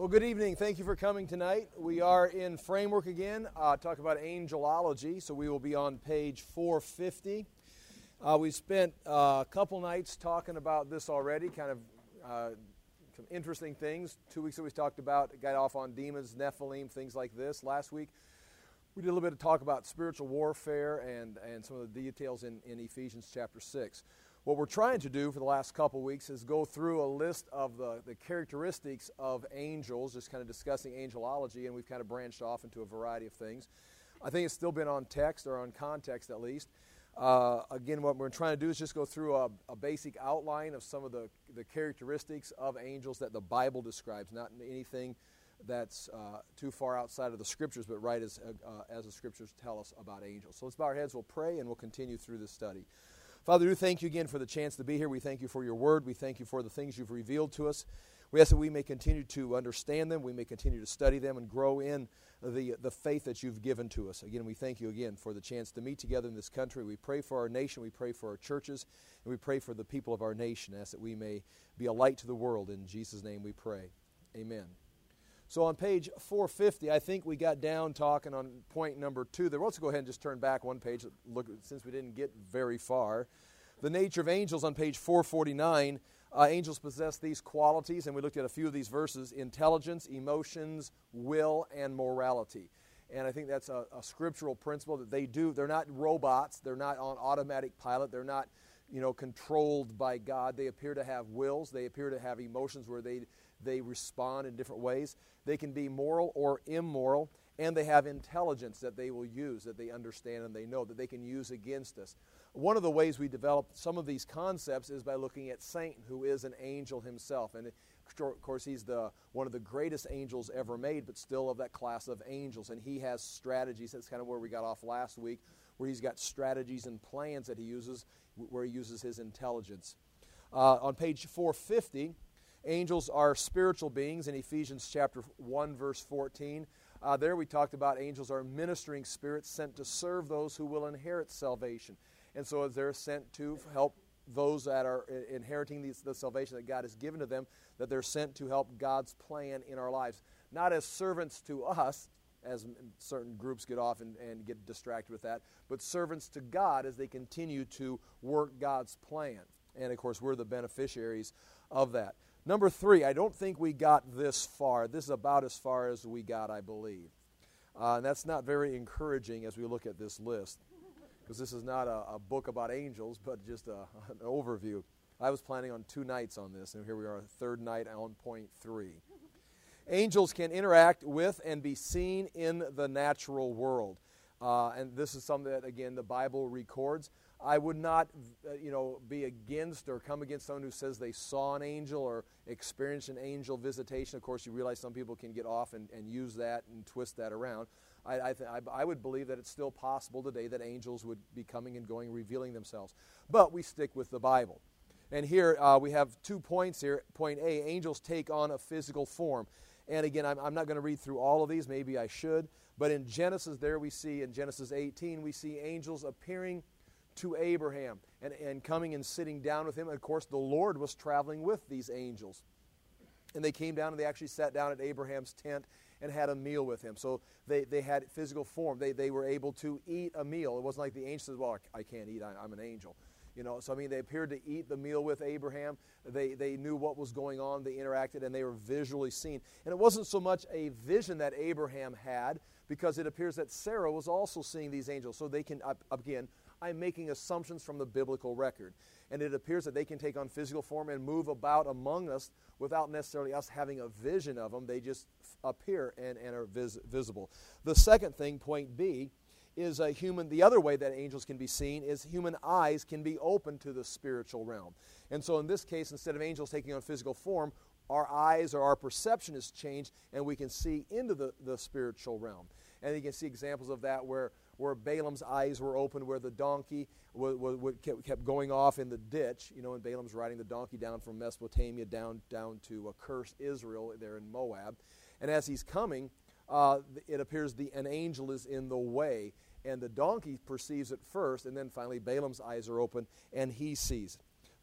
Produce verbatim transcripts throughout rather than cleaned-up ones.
Well, good evening. Thank you for coming tonight. We are in Framework again, uh, talking about angelology, so we will be on page four fifty. Uh, we spent uh, a couple nights talking about this already, kind of uh, some interesting things. Two weeks ago we talked about, got off on demons, Nephilim, things like this. Last week we did a little bit of talk about spiritual warfare and, and some of the details in, in Ephesians chapter six. What we're trying to do for the last couple weeks is go through a list of the, the characteristics of angels, just kind of discussing angelology, and we've kind of branched off into a variety of things. I think it's still been on text, or on context at least. Uh, again, what we're trying to do is just go through a, a basic outline of some of the, the characteristics of angels that the Bible describes, not anything that's uh, too far outside of the Scriptures, but right as, uh, as the Scriptures tell us about angels. So let's bow our heads, we'll pray, and we'll continue through this study. Father, we thank you again for the chance to be here. We thank you for your word. We thank you for the things you've revealed to us. We ask that we may continue to understand them. We may continue to study them and grow in the, the faith that you've given to us. Again, we thank you again for the chance to meet together in this country. We pray for our nation. We pray for our churches. And we pray for the people of our nation. Ask that we may be a light to the world. In Jesus' name we pray. Amen. So on page four fifty, I think we got down talking on point number two. There, let's go ahead and just turn back one page, look, since we didn't get very far. The nature of angels on page four forty-nine, uh, angels possess these qualities, and we looked at a few of these verses: intelligence, emotions, will, and morality. And I think that's a, a scriptural principle that they do. They're not robots. They're not on automatic pilot. They're not, you know, controlled by God. They appear to have wills. They appear to have emotions where they they respond in different ways. They can be moral or immoral, and they have intelligence that they will use, that they understand and they know, that they can use against us. One of the ways we develop some of these concepts is by looking at Satan, who is an angel himself. And of course, he's the one of the greatest angels ever made, but still of that class of angels. And he has strategies. That's kind of where we got off last week, where he's got strategies and plans that he uses, where he uses his intelligence. Uh, on page four fifty, angels are spiritual beings in Ephesians chapter one, verse fourteen. Uh, there we talked about angels are ministering spirits sent to serve those who will inherit salvation. And so as they're sent to help those that are inheriting these, the salvation that God has given to them, that they're sent to help God's plan in our lives. Not as servants to us, as certain groups get off and, and get distracted with that, but servants to God as they continue to work God's plan. And of course, we're the beneficiaries of that. Number three, I don't think we got this far. This is about as far as we got, I believe. Uh, and that's not very encouraging as we look at this list, because this is not a, a book about angels, but just a, an overview. I was planning on two nights on this, and here we are, third night on point three. Angels can interact with and be seen in the natural world. Uh, and this is something that, again, the Bible records. I would not, uh, you know, be against or come against someone who says they saw an angel or experienced an angel visitation. Of course, you realize some people can get off and, and use that and twist that around. I, I, th- I, I would believe that it's still possible today that angels would be coming and going, revealing themselves. But we stick with the Bible. And here uh, we have two points here. Point A, angels take on a physical form. And again, I'm, I'm not going to read through all of these. Maybe I should. But in Genesis, there we see, in Genesis eighteen, we see angels appearing to Abraham and, and coming and sitting down with him. And of course, the Lord was traveling with these angels. And they came down and they actually sat down at Abraham's tent and had a meal with him. So they, they had physical form. They, they were able to eat a meal. It wasn't like the angel says, well, I can't eat, I, I'm an angel. You know, so I mean, they appeared to eat the meal with Abraham. They they knew what was going on. They interacted, and they were visually seen. And it wasn't so much a vision that Abraham had, because it appears that Sarah was also seeing these angels. So they can, again, I'm making assumptions from the biblical record. And it appears that they can take on physical form and move about among us without necessarily us having a vision of them. They just appear and, and are vis- visible. The second thing, point B, is a human, the other way that angels can be seen is human eyes can be open to the spiritual realm. And so in this case, instead of angels taking on physical form, our eyes or our perception is changed, and we can see into the, the spiritual realm. And you can see examples of that where, where Balaam's eyes were open, where the donkey w- w- w- kept, kept going off in the ditch, you know, and Balaam's riding the donkey down from Mesopotamia down, down to uh, curse Israel there in Moab. And as he's coming, uh, it appears the an angel is in the way, and the donkey perceives it first, and then finally Balaam's eyes are open, and he sees it.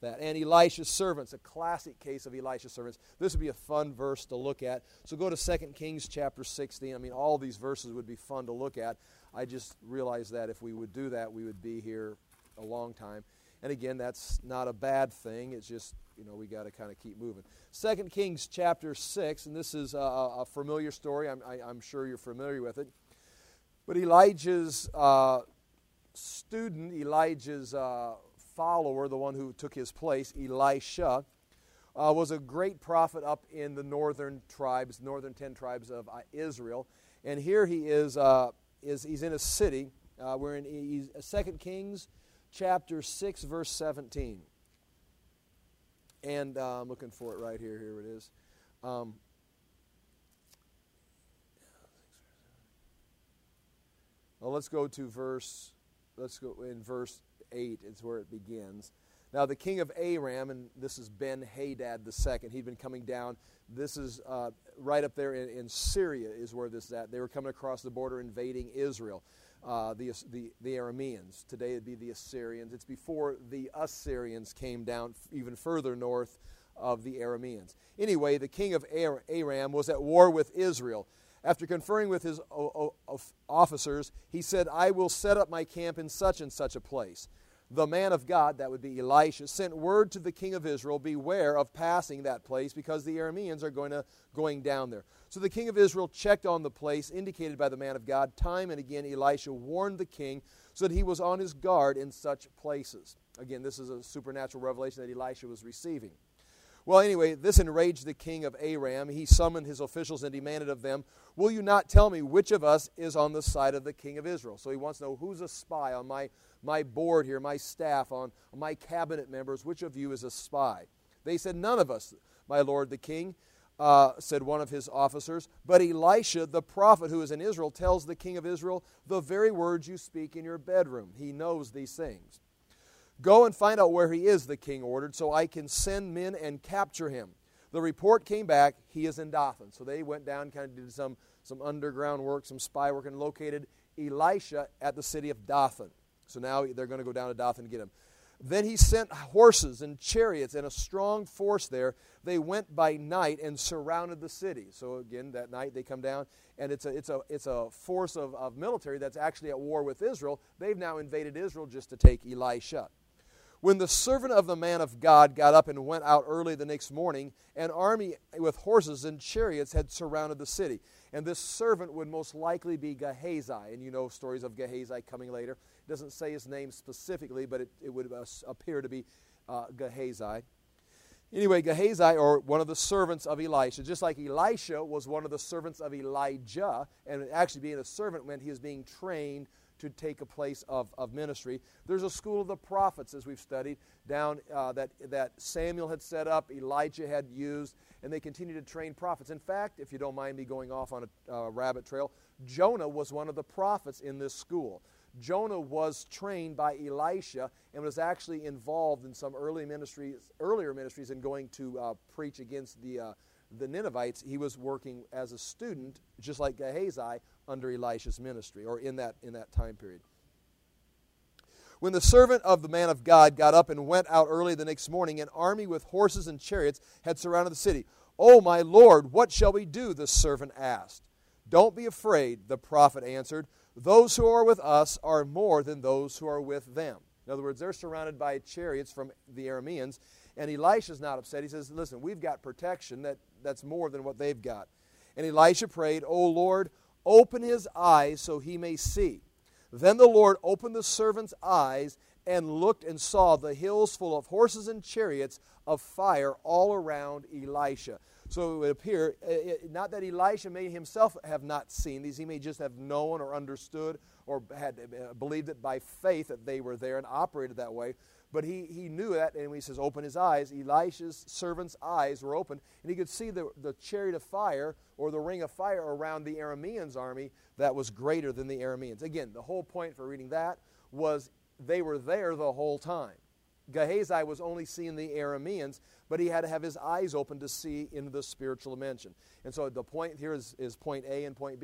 that. And Elisha's servants, a classic case of Elisha's servants. This would be a fun verse to look at. So go to Second Kings chapter sixteen. I mean, all these verses would be fun to look at. I just realized that if we would do that, we would be here a long time. And again, that's not a bad thing. It's just, you know, we got to kind of keep moving. Second Kings chapter six, and this is a, a familiar story. I'm, I, I'm sure you're familiar with it. But Elijah's uh, student, Elijah's uh, follower, the one who took his place, Elisha, uh, was a great prophet up in the northern tribes, northern ten tribes of uh, Israel. And here he is, uh, is he's in a city. Uh, we're in he's, Second Kings chapter six, verse seventeen. And uh, I'm looking for it right here. Here it is. Um, well, let's go to verse, let's go in verse eight. It's where it begins. Now, the king of Aram, and this is Ben-Hadad the second, he'd been coming down. This is uh, right up there in, in Syria is where this is at. They were coming across the border invading Israel. Uh, the, the the Arameans. Today it'd be the Assyrians. It's before the Assyrians came down even further north of the Arameans. Anyway, the king of Aram was at war with Israel. After conferring with his officers, he said, I will set up my camp in such and such a place. The man of God, that would be Elisha, sent word to the king of Israel, beware of passing that place because the Arameans are going to going down there. So the king of Israel checked on the place indicated by the man of God. Time and again, Elisha warned the king so that he was on his guard in such places. Again, this is a supernatural revelation that Elisha was receiving. Well, anyway, this enraged the king of Aram. He summoned his officials and demanded of them, will you not tell me which of us is on the side of the king of Israel? So he wants to know who's a spy on my, my board here, my staff, on, on my cabinet members. Which of you is a spy? They said, none of us, my lord the king, uh, said one of his officers. But Elisha, the prophet who is in Israel, tells the king of Israel the very words you speak in your bedroom. He knows these things. Go and find out where he is, the king ordered, so I can send men and capture him. The report came back, he is in Dothan. So they went down, kind of did some, some underground work, some spy work, and located Elisha at the city of Dothan. So now they're going to go down to Dothan and get him. Then he sent horses and chariots and a strong force there. They went by night and surrounded the city. So again, that night they come down, and it's a, it's a, it's a force of, of military that's actually at war with Israel. They've now invaded Israel just to take Elisha. When the servant of the man of God got up and went out early the next morning, an army with horses and chariots had surrounded the city. And this servant would most likely be Gehazi. And you know stories of Gehazi coming later. It doesn't say his name specifically, but it, it would uh, appear to be uh, Gehazi. Anyway, Gehazi, or one of the servants of Elisha, just like Elisha was one of the servants of Elijah, and actually being a servant meant he was being trained to take a place of, of ministry. There's a school of the prophets, as we've studied, down uh, that, that Samuel had set up, Elijah had used, and they continue to train prophets. In fact, if you don't mind me going off on a uh, rabbit trail, Jonah was one of the prophets in this school. Jonah was trained by Elisha and was actually involved in some early ministries, earlier ministries in going to uh, preach against the uh, the Ninevites. He was working as a student, just like Gehazi, under Elisha's ministry, or in that in that time period. When the servant of the man of God got up and went out early the next morning, an army with horses and chariots had surrounded the city. "Oh, my Lord, what shall we do?" the servant asked. "Don't be afraid," the prophet answered. "Those who are with us are more than those who are with them." In other words, they're surrounded by chariots from the Arameans, and Elisha's not upset. He says, listen, we've got protection that, that's more than what they've got. And Elisha prayed, "O Lord, open his eyes so he may see." Then the Lord opened the servant's eyes and looked and saw the hills full of horses and chariots of fire all around Elisha. So it would appear, not that Elisha may himself have not seen these, he may just have known or understood or had believed it by faith that they were there and operated that way. But he, he knew that, and when he says open his eyes, Elisha's servant's eyes were open, and he could see the, the chariot of fire or the ring of fire around the Arameans' army that was greater than the Arameans. Again, the whole point for reading that was they were there the whole time. Gehazi was only seeing the Arameans, but he had to have his eyes open to see into the spiritual dimension. And so the point here is, is point A and point B,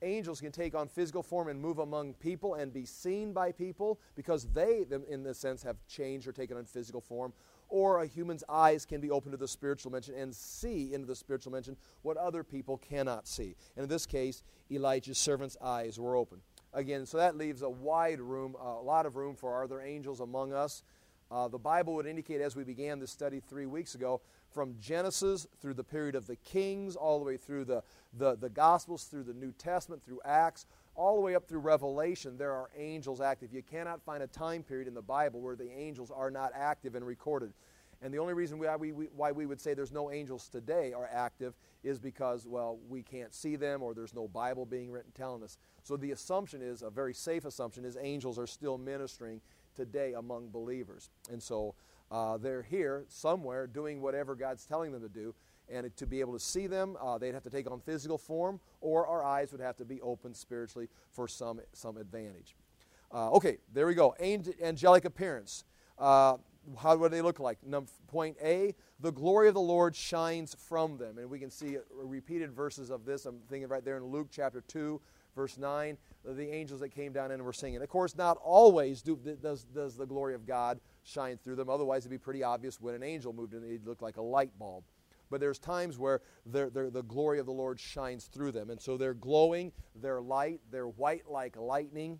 angels can take on physical form and move among people and be seen by people because they, them, in this sense, have changed or taken on physical form. Or a human's eyes can be opened to the spiritual dimension and see into the spiritual dimension what other people cannot see. And in this case, Elijah's servant's eyes were open. Again, so that leaves a wide room, a lot of room for are there angels among us? Uh, the Bible would indicate, as we began this study three weeks ago, from Genesis through the period of the Kings, all the way through the, the, the Gospels, through the New Testament, through Acts, all the way up through Revelation, there are angels active. You cannot find a time period in the Bible where the angels are not active and recorded. And the only reason why we, we, why we would say there's no angels today are active is because, well, we can't see them or there's no Bible being written telling us. So the assumption is, a very safe assumption, is angels are still ministering today among believers. And so uh, they're here somewhere doing whatever God's telling them to do. And to be able to see them, uh, they'd have to take on physical form, or our eyes would have to be open spiritually for some, some advantage. Uh, okay, there we go. Angel, angelic appearance. Uh, how do they look like? Num- point A, the glory of the Lord shines from them. And we can see repeated verses of this. I'm thinking right there in Luke chapter two, verse nine, the angels that came down and were singing. Of course, not always do, does, does the glory of God shine through them. Otherwise, it'd be pretty obvious when an angel moved in, it'd look like a light bulb. But there's times where they're, they're, the glory of the Lord shines through them. And so they're glowing, they're light, they're white like lightning.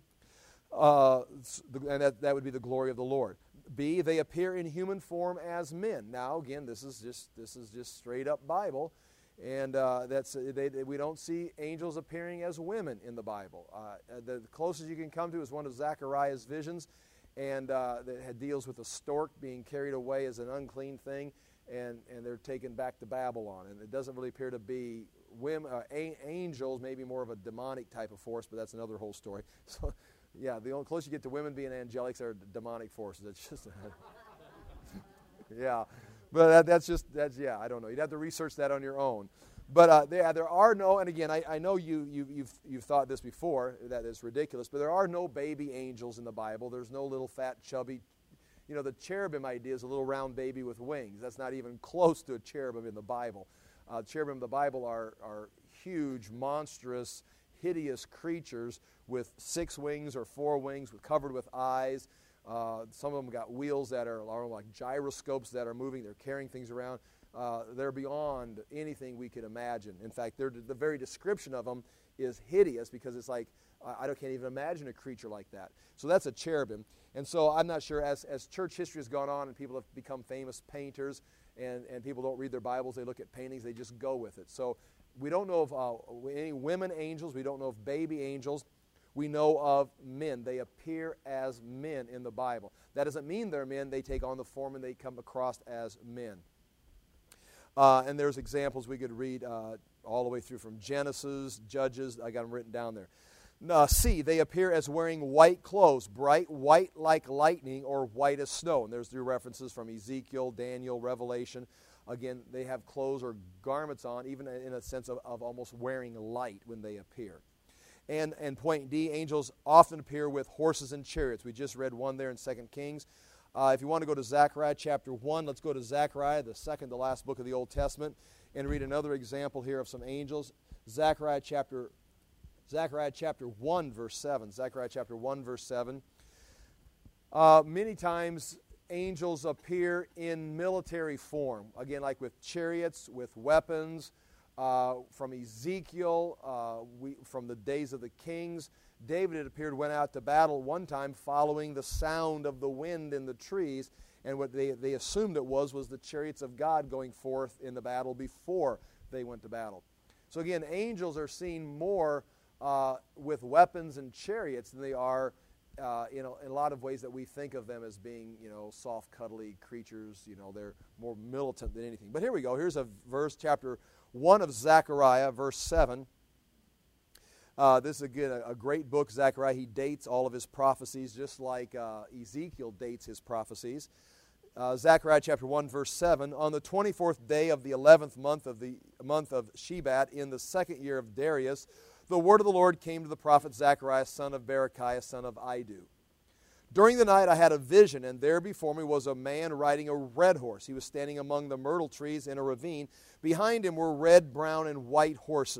Uh, and that, that would be the glory of the Lord. B, they appear in human form as men. Now, again, this is just this is just straight up Bible. And uh, that's they, they, we don't see angels appearing as women in the Bible. Uh, the closest you can come to is one of Zechariah's visions, and uh, that deals with a stork being carried away as an unclean thing. And, and they're taken back to Babylon. And it doesn't really appear to be women, uh, a- angels, maybe more of a demonic type of force, but that's another whole story. So, yeah, the only closer you get to women being angelics are demonic forces. It's just, yeah. But that, that's just, that's, yeah, I don't know. You'd have to research that on your own. But uh, there, there are no, and again, I, I know you, you, you've, you've thought this before, that is ridiculous, but there are no baby angels in the Bible. There's no little fat, chubby, you know, the cherubim idea is a little round baby with wings. That's not even close to a cherubim in the Bible. Uh, cherubim in the Bible are, are huge, monstrous, hideous creatures with six wings or four wings, with, covered with eyes. Uh, some of them got wheels that are, are like gyroscopes that are moving. They're carrying things around. Uh, they're beyond anything we could imagine. In fact, the very description of them is hideous because it's like, I can't even imagine a creature like that. So that's a cherubim. And so I'm not sure, as, as church history has gone on and people have become famous painters and, and people don't read their Bibles, they look at paintings, they just go with it. So we don't know of uh, any women angels. We don't know of baby angels. We know of men. They appear as men in the Bible. That doesn't mean they're men. They take on the form and they come across as men. Uh, and there's examples we could read uh, all the way through from Genesis, Judges. I got them written down there. Uh, C, they appear as wearing white clothes, bright white like lightning or white as snow. And there's three references from Ezekiel, Daniel, Revelation. Again, they have clothes or garments on, even in a sense of, of almost wearing light when they appear. And, and point D, angels often appear with horses and chariots. We just read one there in Second Kings. Uh, if you want to go to Zechariah chapter one, let's go to Zechariah, the second to last book of the Old Testament, and read another example here of some angels. Zechariah chapter Zechariah chapter one, verse seven. Zechariah chapter one, verse seven. Uh, many times angels appear in military form. Again, like with chariots, with weapons. Uh, from Ezekiel, uh, we, from the days of the kings, David, it appeared, went out to battle one time following the sound of the wind in the trees. And what they, they assumed it was was the chariots of God going forth in the battle before they went to battle. So again, angels are seen more Uh, with weapons and chariots than they are, uh, you know, in a lot of ways that we think of them as being, you know, soft, cuddly creatures. You know, they're more militant than anything. But here we go. Here's a verse, chapter one of Zechariah, verse seven. Uh, this is, again, a, a great book, Zechariah. He dates all of his prophecies just like uh, Ezekiel dates his prophecies. Uh, Zechariah chapter one, verse seven. On the twenty-fourth day of the eleventh month of the month of Shebat, in the second year of Darius, the word of the Lord came to the prophet Zechariah, son of Berechiah, son of Iddo. During the night I had a vision, and there before me was a man riding a red horse. He was standing among the myrtle trees in a ravine. Behind him were red, brown, and white horses.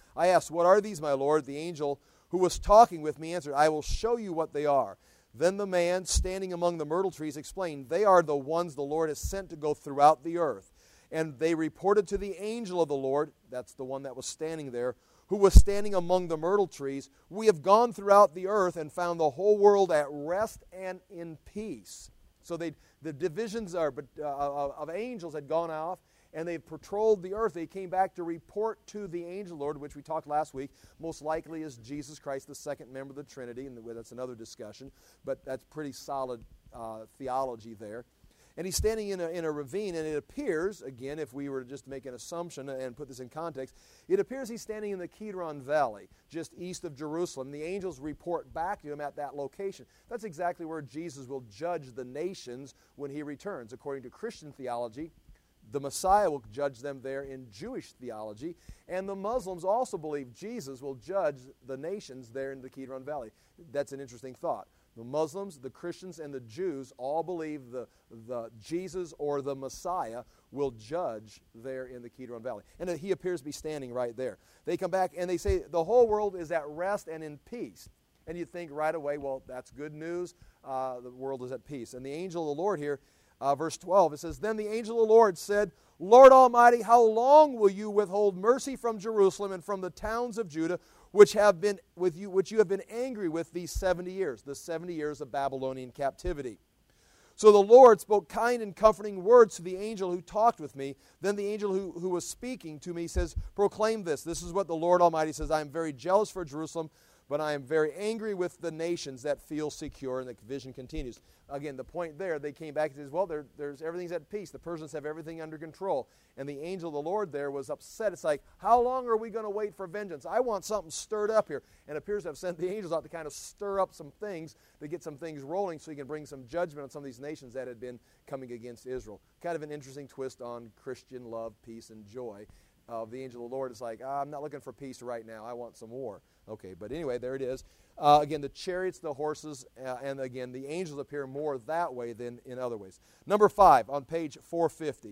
I asked, "What are these, my Lord?" The angel who was talking with me answered, "I will show you what they are." Then the man standing among the myrtle trees explained, "They are the ones the Lord has sent to go throughout the earth." And they reported to the angel of the Lord, that's the one that was standing there, who was standing among the myrtle trees, "We have gone throughout the earth and found the whole world at rest and in peace." So they, the divisions are, but, uh, of angels had gone off, and they patrolled the earth. They came back to report to the angel Lord, which we talked last week, most likely is Jesus Christ, the second member of the Trinity, and that's another discussion, but that's pretty solid uh, theology there. And he's standing in a, in a ravine, and it appears, again, if we were to just make an assumption and put this in context, it appears he's standing in the Kidron Valley, just east of Jerusalem. The angels report back to him at that location. That's exactly where Jesus will judge the nations when he returns. According to Christian theology, the Messiah will judge them there in Jewish theology, and the Muslims also believe Jesus will judge the nations there in the Kidron Valley. That's an interesting thought. The Muslims, the Christians, and the Jews all believe the, the Jesus or the Messiah will judge there in the Kidron Valley. And he appears to be standing right there. They come back and they say the whole world is at rest and in peace. And you think right away, well, that's good news. Uh, the world is at peace. And the angel of the Lord here, uh, verse twelve, it says, "Then the angel of the Lord said, Lord Almighty, how long will you withhold mercy from Jerusalem and from the towns of Judah, which have been with you, which you have been angry with these seventy years, the seventy years of Babylonian captivity?" So the Lord spoke kind and comforting words to the angel who talked with me. Then the angel who, who was speaking to me says, "Proclaim this. This is what the Lord Almighty says. I am very jealous for Jerusalem, but I am very angry with the nations that feel secure." And the vision continues. Again, the point there, they came back and says, well, there, there's everything's at peace. The Persians have everything under control. And the angel of the Lord there was upset. It's like, how long are we going to wait for vengeance? I want something stirred up here. And it appears to have sent the angels out to kind of stir up some things, to get some things rolling so he can bring some judgment on some of these nations that had been coming against Israel. Kind of an interesting twist on Christian love, peace, and joy. Uh, the angel of the Lord is like, ah, I'm not looking for peace right now. I want some war. Okay, but anyway, there it is. Uh, again, the chariots, the horses, uh, and again, the angels appear more that way than in other ways. Number five, on page four fifty.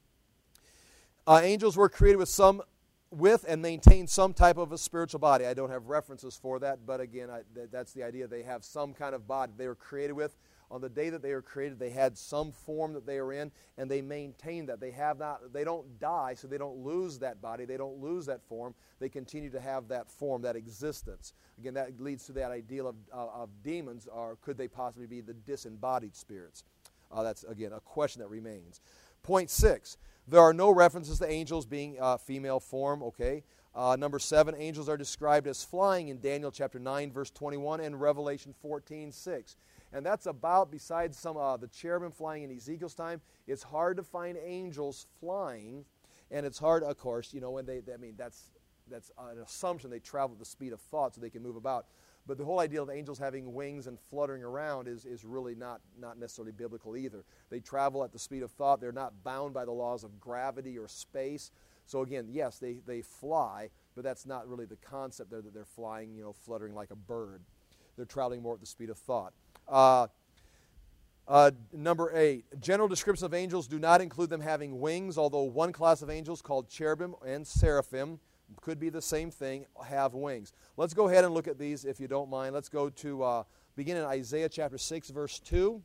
Uh, angels were created with some, with and maintain some type of a spiritual body. I don't have references for that, but again, I, th- that's the idea. They have some kind of body they were created with. On the day that they were created, they had some form that they were in, and they maintain that. They have not, they don't die, so they don't lose that body. They don't lose that form. They continue to have that form, that existence. Again, that leads to that ideal of, uh, of demons, or could they possibly be the disembodied spirits? Uh, that's, again, a question that remains. Point six, there are no references to angels being uh, female form, okay? Uh, number seven, angels are described as flying in Daniel chapter nine, verse twenty-one, and Revelation fourteen, six. And that's about, besides some uh, the cherubim flying in Ezekiel's time, it's hard to find angels flying, and it's hard, of course, you know, when they, I mean, that's that's an assumption they travel at the speed of thought so they can move about. But the whole idea of angels having wings and fluttering around is, is really not, not necessarily biblical either. They travel at the speed of thought. They're not bound by the laws of gravity or space. So again, yes, they, they fly, but that's not really the concept there that they're flying, you know, fluttering like a bird. They're traveling more at the speed of thought. Uh, uh, number eight, general descriptions of angels do not include them having wings, although one class of angels called cherubim and seraphim, could be the same thing, have wings. Let's go ahead and look at these if you don't mind. Let's go to, uh, begin in Isaiah chapter six, verse two.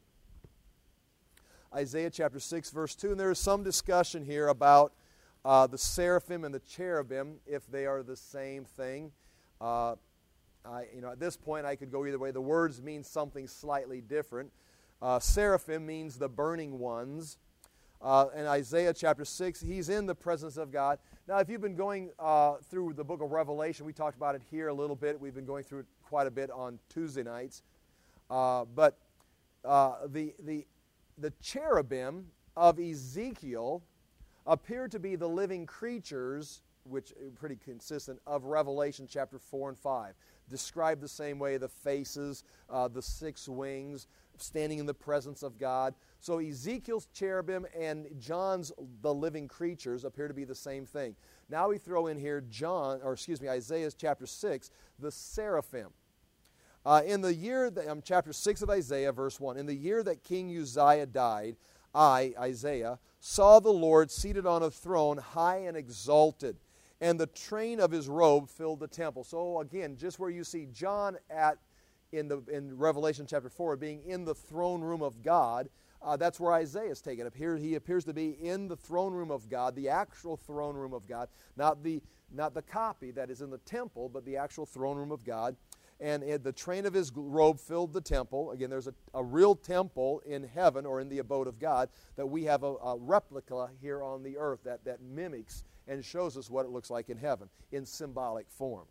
Isaiah chapter six, verse two, and there is some discussion here about uh, the seraphim and the cherubim, if they are the same thing. Uh, I, you know, at this point, I could go either way. The words mean something slightly different. Uh, seraphim means the burning ones. Uh, in Isaiah chapter six, he's in the presence of God. Now, if you've been going uh, through the book of Revelation, we talked about it here a little bit. We've been going through it quite a bit on Tuesday nights. Uh, but uh, the, the, the cherubim of Ezekiel appear to be the living creatures, which are pretty consistent, of Revelation chapter four and five. Described the same way, the faces, uh, the six wings, standing in the presence of God. So Ezekiel's cherubim and John's the living creatures appear to be the same thing. Now we throw in here John, or excuse me, Isaiah chapter six, the seraphim. Uh, in the year, that, um, chapter six of Isaiah, verse one, in the year that King Uzziah died, I, Isaiah, saw the Lord seated on a throne, high and exalted, and the train of his robe filled the temple. So again, just where you see John at in the in Revelation chapter four being in the throne room of God, uh, that's where Isaiah is taken up. Here he appears to be in the throne room of God, the actual throne room of God, not the not the copy that is in the temple, but the actual throne room of God. And it, the train of his robe filled the temple. Again, there's a, a real temple in heaven or in the abode of God that we have a, a replica here on the earth that, that mimics and shows us what it looks like in heaven in symbolic form.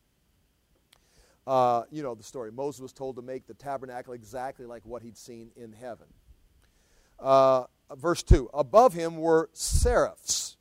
Uh, you know the story. Moses was told to make the tabernacle exactly like what he'd seen in heaven. Uh, verse two, above him were seraphs.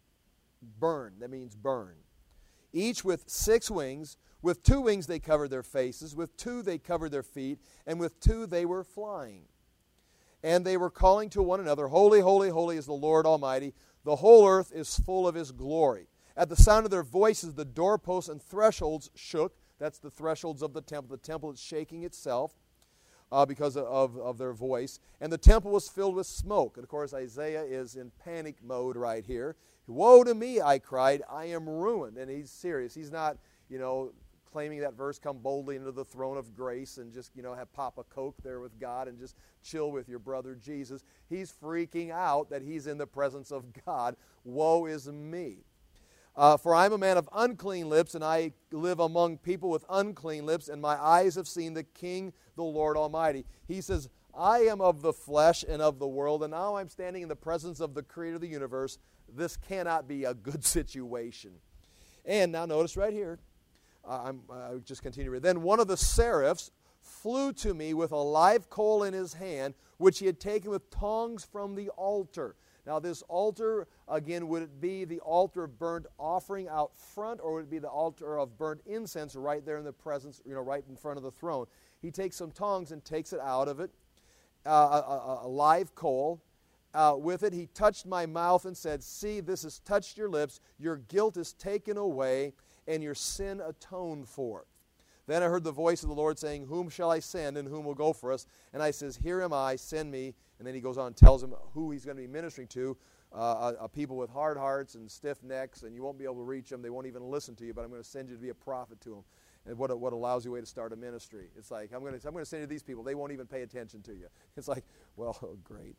Burn, that means burn. Each with six wings. With two wings they covered their faces, with two they covered their feet, and with two they were flying. And they were calling to one another, Holy, holy, holy is the Lord Almighty. The whole earth is full of his glory. At the sound of their voices, the doorposts and thresholds shook. That's the thresholds of the temple. The temple is shaking itself uh, because of, of their voice. And the temple was filled with smoke. And of course, Isaiah is in panic mode right here. Woe to me, I cried, I am ruined. And he's serious. He's not, you know, claiming that verse, come boldly into the throne of grace and just, you know, have pop a Coke there with God and just chill with your brother Jesus. He's freaking out that he's in the presence of God. Woe is me. Uh, for I am a man of unclean lips, and I live among people with unclean lips, and my eyes have seen the King, the Lord Almighty. He says, I am of the flesh and of the world, and now I'm standing in the presence of the Creator of the universe. This cannot be a good situation. And now notice right here, Uh, I'm, I'll just continue. Then one of the seraphs flew to me with a live coal in his hand, which he had taken with tongs from the altar. Now this altar, again, would it be the altar of burnt offering out front, or would it be the altar of burnt incense right there in the presence, you know, right in front of the throne? He takes some tongs and takes it out of it, uh, a, a, a live coal. Uh, with it he touched my mouth and said, see, this has touched your lips. Your guilt is taken away, and your sin atoned for. Then I heard the voice of the Lord saying, whom shall I send, and whom will go for us? And I says, here am I, send me. And then he goes on and tells him who he's going to be ministering to, uh, a, a people with hard hearts and stiff necks, and you won't be able to reach them. They won't even listen to you, but I'm going to send you to be a prophet to them. And what a, what a lousy way to start a ministry. It's like, I'm going to, I'm going to send you to these people. They won't even pay attention to you. It's like, well, oh, great.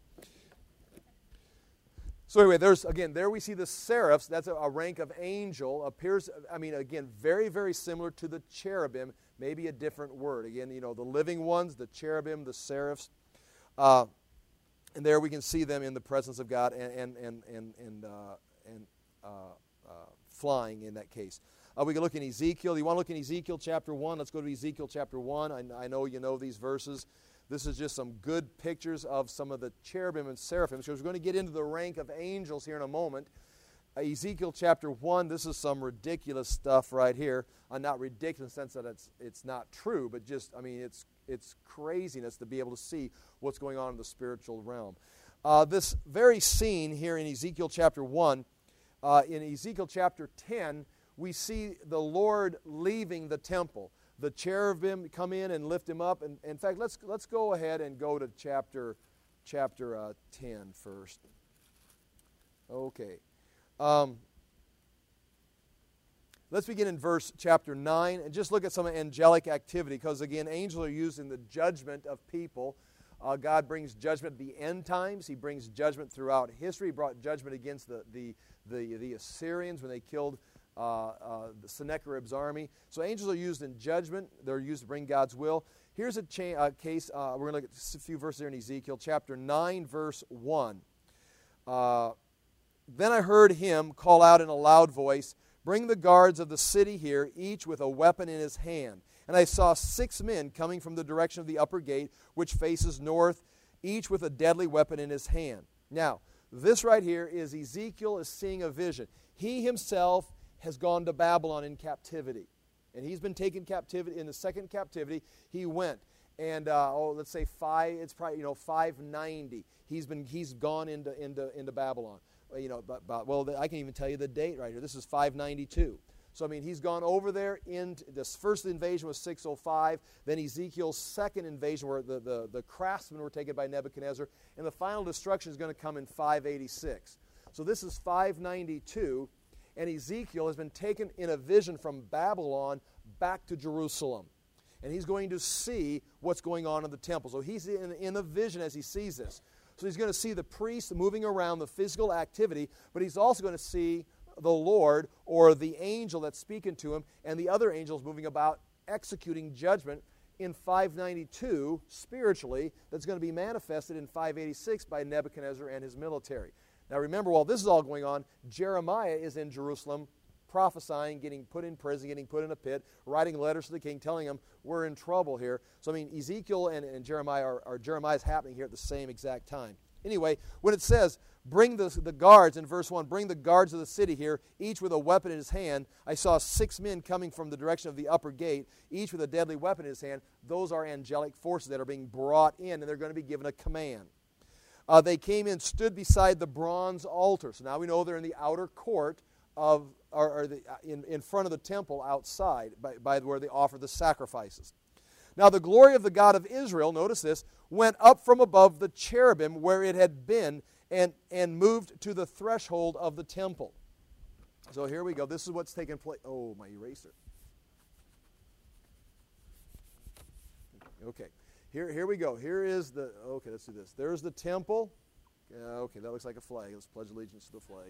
So anyway, there's, again, there we see the seraphs. That's a, a rank of angel. Appears, I mean, again, very, very similar to the cherubim. Maybe a different word. Again, you know, the living ones, the cherubim, the seraphs. Uh, and there we can see them in the presence of God and and and and and, uh, and uh, uh, flying in that case. Uh, we can look in Ezekiel. You want to look in Ezekiel chapter one? Let's go to Ezekiel chapter one. I, I know you know these verses. This is just some good pictures of some of the cherubim and seraphim. So we're going to get into the rank of angels here in a moment. Uh, Ezekiel chapter one, this is some ridiculous stuff right here. Uh, not ridiculous in the sense that it's it's not true, but just, I mean, it's it's craziness to be able to see what's going on in the spiritual realm. Uh, this very scene here in Ezekiel chapter one, uh, in Ezekiel chapter ten, we see the Lord leaving the temple. The cherubim come in and lift him up. And in fact, let's let's go ahead and go to chapter chapter uh, ten first. Okay. Um, let's begin in verse chapter nine and just look at some angelic activity, because again, angels are used in the judgment of people. Uh, God brings judgment at the end times. He brings judgment throughout history. He brought judgment against the the the, the Assyrians when they killed Uh, uh, Sennacherib's army. So angels are used in judgment. They're used to bring God's will. Here's a cha- uh, case. Uh, we're going to look at a few verses there in Ezekiel. Chapter nine, verse one. Uh, then I heard him call out in a loud voice, bring the guards of the city here, each with a weapon in his hand. And I saw six men coming from the direction of the upper gate, which faces north, each with a deadly weapon in his hand. Now, this right here is Ezekiel is seeing a vision. He himself has gone to Babylon in captivity. And he's been taken captivity. In the second captivity, he went. And, uh, oh, let's say five, it's probably, you know, five ninety. He's been, he's gone into, into, into Babylon. You know, but, but, well, I can even tell you the date right here. This is five ninety-two. So, I mean, he's gone over there. In, this first invasion was six oh five. Then Ezekiel's second invasion, where the, the, the craftsmen were taken by Nebuchadnezzar. And the final destruction is going to come in five eighty-six. So this is five ninety-two. and Ezekiel has been taken in a vision from Babylon back to Jerusalem. And he's going to see what's going on in the temple. So he's in, in a vision as he sees this. So he's going to see the priests moving around, the physical activity, but he's also going to see the Lord or the angel that's speaking to him and the other angels moving about executing judgment in five ninety-two spiritually that's going to be manifested in five eighty-six by Nebuchadnezzar and his military. Now remember, while this is all going on, Jeremiah is in Jerusalem prophesying, getting put in prison, getting put in a pit, writing letters to the king, telling him, we're in trouble here. So, I mean, Ezekiel and, and Jeremiah are, are Jeremiah's happening here at the same exact time. Anyway, when it says, bring the, the guards, in verse one, bring the guards of the city here, each with a weapon in his hand, I saw six men coming from the direction of the upper gate, each with a deadly weapon in his hand. Those are angelic forces that are being brought in, and they're going to be given a command. Uh, they came in, stood beside the bronze altar. So now we know they're in the outer court of, or, or the, in, in front of the temple outside, by, by where they offer the sacrifices. Now the glory of the God of Israel, notice this, went up from above the cherubim where it had been and, and moved to the threshold of the temple. So here we go. This is what's taking place. Oh, my eraser. Okay. Here, here we go. Here is the, okay, let's do this. There's the temple. Uh, okay, that looks like a flag. Let's pledge allegiance to the flag.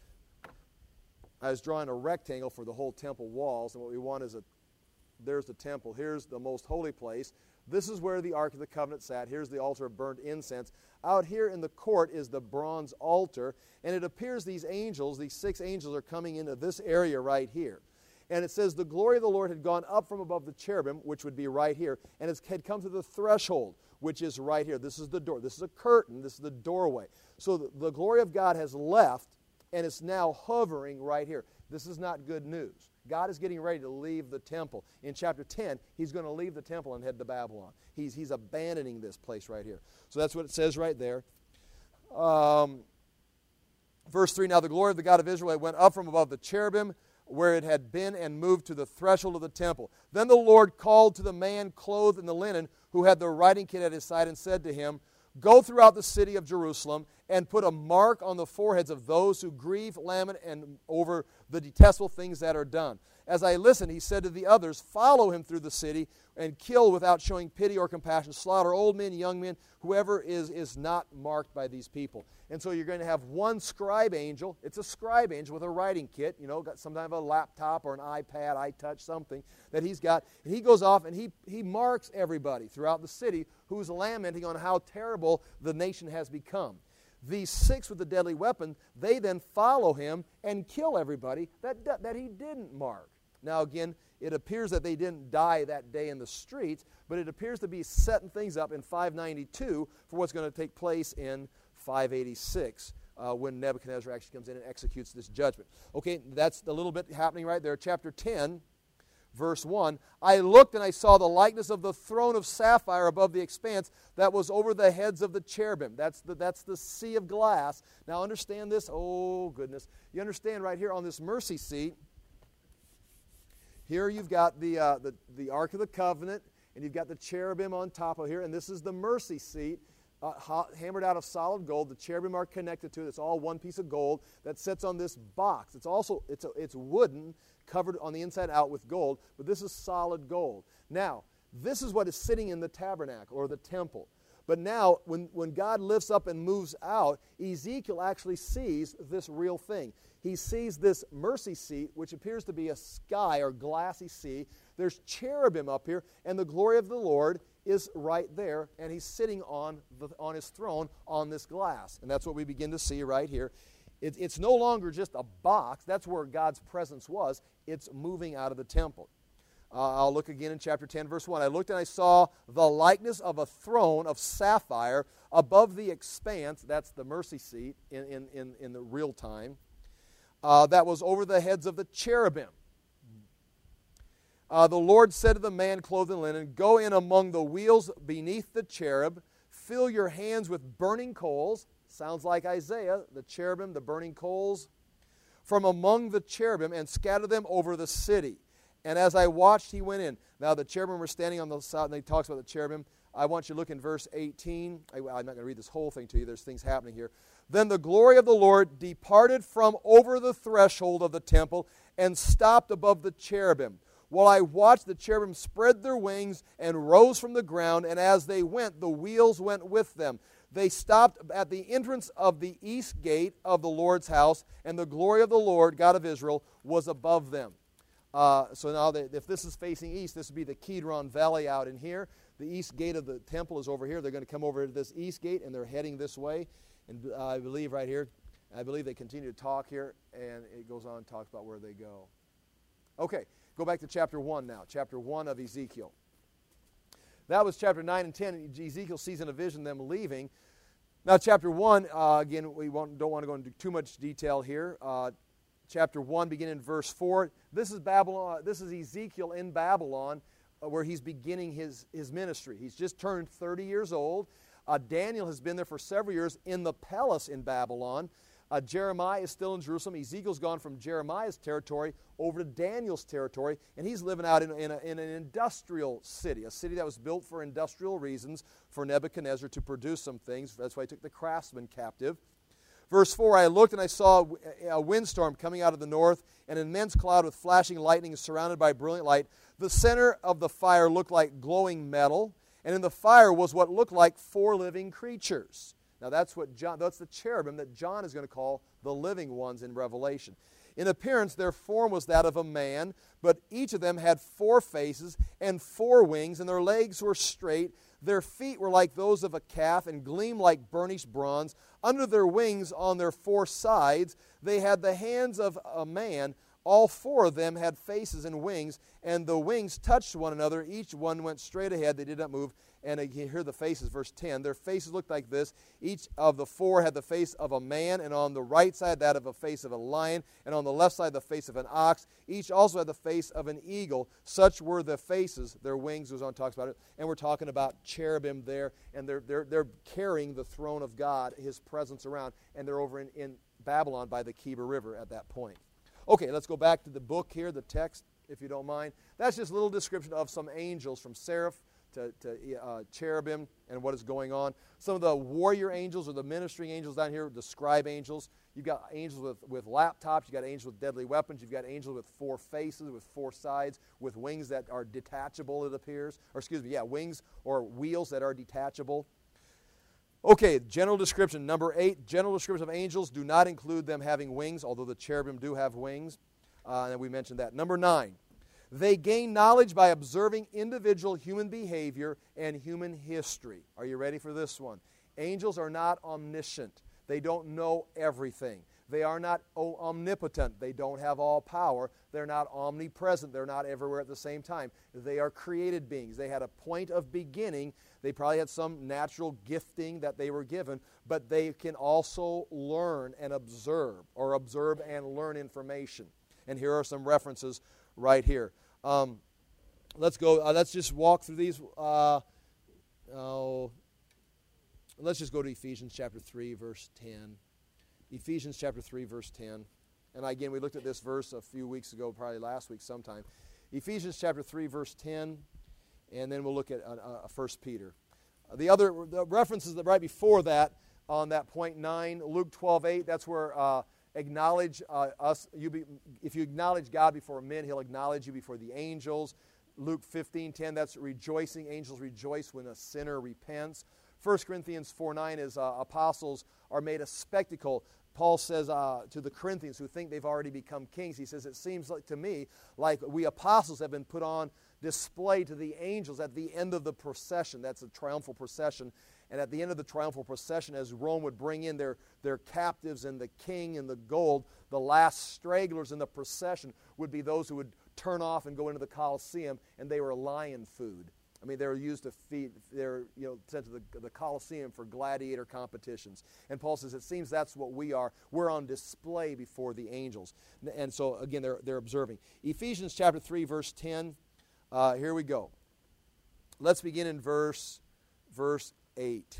I was drawing a rectangle for the whole temple walls, and what we want is a, there's the temple. Here's the most holy place. This is where the Ark of the Covenant sat. Here's the altar of burnt incense. Out here in the court is the bronze altar, and it appears these angels, these six angels, are coming into this area right here. And it says the glory of the Lord had gone up from above the cherubim, which would be right here, and it had come to the threshold, which is right here. This is the door. This is a curtain. This is the doorway. So the, the glory of God has left, and it's now hovering right here. This is not good news. God is getting ready to leave the temple. In chapter ten, he's going to leave the temple and head to Babylon. He's, he's abandoning this place right here. So that's what it says right there. Um, verse three, now the glory of the God of Israel went up from above the cherubim where it had been and moved to the threshold of the temple. Then the Lord called to the man clothed in the linen who had the writing kit at his side and said to him, go throughout the city of Jerusalem and put a mark on the foreheads of those who grieve, lament, and over the detestable things that are done. As I listened, he said to the others, follow him through the city and kill without showing pity or compassion. Slaughter old men, young men, whoever is, is not marked by these people. And so you're going to have one scribe angel. It's a scribe angel with a writing kit, you know, got some kind of a laptop or an iPad, iTouch, something that he's got. And he goes off and he, he marks everybody throughout the city who's lamenting on how terrible the nation has become. These six with the deadly weapon, they then follow him and kill everybody that, that he didn't mark. Now again, it appears that they didn't die that day in the streets, but it appears to be setting things up in five ninety-two for what's going to take place in five eighty-six uh, when Nebuchadnezzar actually comes in and executes this judgment. Okay, that's a little bit happening right there. Chapter ten, verse one, I looked and I saw the likeness of the throne of sapphire above the expanse that was over the heads of the cherubim. That's the, that's the sea of glass. Now understand this. Oh, goodness. You understand right here on this mercy seat, here you've got the, uh, the, the Ark of the Covenant, and you've got the cherubim on top of here, and this is the mercy seat, uh, ha- hammered out of solid gold. The cherubim are connected to it. It's all one piece of gold that sits on this box. It's also it's a, it's wooden, covered on the inside out with gold, but this is solid gold. Now, this is what is sitting in the tabernacle or the temple. But now, when, when God lifts up and moves out, Ezekiel actually sees this real thing. He sees this mercy seat, which appears to be a sky or glassy sea. There's cherubim up here, and the glory of the Lord is right there, and he's sitting on, the, on his throne on this glass. And that's what we begin to see right here. It, it's no longer just a box. That's where God's presence was. It's moving out of the temple. Uh, I'll look again in chapter ten, verse one. I looked and I saw the likeness of a throne of sapphire above the expanse. That's the mercy seat in, in, in, in the real time. Uh, that was over the heads of the cherubim. Uh, the Lord said to the man clothed in linen, go in among the wheels beneath the cherub, fill your hands with burning coals. Sounds like Isaiah, the cherubim, the burning coals. From among the cherubim and scatter them over the city. And as I watched, he went in. Now the cherubim were standing on the side, and he talks about the cherubim. I want you to look in verse eighteen. I, I'm not going to read this whole thing to you. There's things happening here. Then the glory of the Lord departed from over the threshold of the temple and stopped above the cherubim. While I watched, the cherubim spread their wings and rose from the ground, and as they went, the wheels went with them. They stopped at the entrance of the east gate of the Lord's house, and the glory of the Lord, God of Israel, was above them. Uh, so now, they, if this is facing east, this would be the Kidron Valley out in here. The east gate of the temple is over here. They're going to come over to this east gate, and they're heading this way. And uh, I believe right here, I believe they continue to talk here, and it goes on and talks about where they go. Okay, go back to chapter one now, chapter one of Ezekiel. That was chapter nine and ten. Ezekiel sees in a vision them leaving. Now, chapter one, uh, again, we won't, don't want to go into too much detail here. Uh, chapter one, beginning in verse four. This is Babylon. This is Ezekiel in Babylon, uh, where he's beginning his, his ministry. He's just turned thirty years old. Uh, Daniel has been there for several years in the palace in Babylon. Uh, Jeremiah is still in Jerusalem. Ezekiel's gone from Jeremiah's territory over to Daniel's territory, and he's living out in, in, a, in an industrial city, a city that was built for industrial reasons for Nebuchadnezzar to produce some things. That's why he took the craftsmen captive. Verse four, I looked and I saw a windstorm coming out of the north, an immense cloud with flashing lightning surrounded by brilliant light. The center of the fire looked like glowing metal, and in the fire was what looked like four living creatures. Now that's what John, that's the cherubim that John is going to call the living ones in Revelation. In appearance, their form was that of a man, but each of them had four faces and four wings, and their legs were straight. Their feet were like those of a calf and gleamed like burnished bronze. Under their wings on their four sides, they had the hands of a man. All four of them had faces and wings, and the wings touched one another. Each one went straight ahead. They did not move. And you hear the faces, verse ten. Their faces looked like this. Each of the four had the face of a man, and on the right side that of a face of a lion, and on the left side the face of an ox. Each also had the face of an eagle. Such were the faces. Their wings goes on, talks about it. And we're talking about cherubim there, and they're, they're, they're carrying the throne of God, his presence around, and they're over in, in Babylon by the Keba River at that point. Okay, let's go back to the book here, the text, if you don't mind. That's just a little description of some angels from seraph to, to uh, cherubim and what is going on. Some of the warrior angels or the ministering angels down here, the scribe angels. You've got angels with, with laptops. You've got angels with deadly weapons. You've got angels with four faces, with four sides, with wings that are detachable, it appears. Or excuse me, yeah, wings or wheels that are detachable. Okay, general description. Number eight, general description of angels do not include them having wings, although the cherubim do have wings. Uh, and we mentioned that. Number nine, they gain knowledge by observing individual human behavior and human history. Are you ready for this one? Angels are not omniscient. They don't know everything. They are not omnipotent. They don't have all power. They're not omnipresent. They're not everywhere at the same time. They are created beings. They had a point of beginning. They probably had some natural gifting that they were given, but they can also learn and observe, or observe and learn information. And here are some references right here. Um, let's go. Uh, let's just walk through these. Uh, oh, let's just go to Ephesians chapter three, verse ten. Ephesians chapter three, verse ten. And again, we looked at this verse a few weeks ago, probably last week sometime. Ephesians chapter three, verse ten, and then we'll look at uh, uh, First Peter. Uh, the other the references that right before that, on that point nine, Luke twelve eight, that's where uh, acknowledge uh, us. You be, if you acknowledge God before men, he'll acknowledge you before the angels. Luke fifteen ten, that's rejoicing. Angels rejoice when a sinner repents. First Corinthians four nine is uh, apostles are made a spectacle. Paul says uh, to the Corinthians who think they've already become kings, he says, it seems like to me like we apostles have been put on display to the angels at the end of the procession. That's a triumphal procession. And at the end of the triumphal procession, as Rome would bring in their, their captives and the king and the gold, the last stragglers in the procession would be those who would turn off and go into the Colosseum, and they were lion food. I mean, they were used to feed, they were, you know, sent to the, the Colosseum for gladiator competitions. And Paul says, it seems that's what we are. We're on display before the angels. And so, again, they're, they're observing. Ephesians chapter three, verse ten. Uh, here we go. Let's begin in verse, verse eight.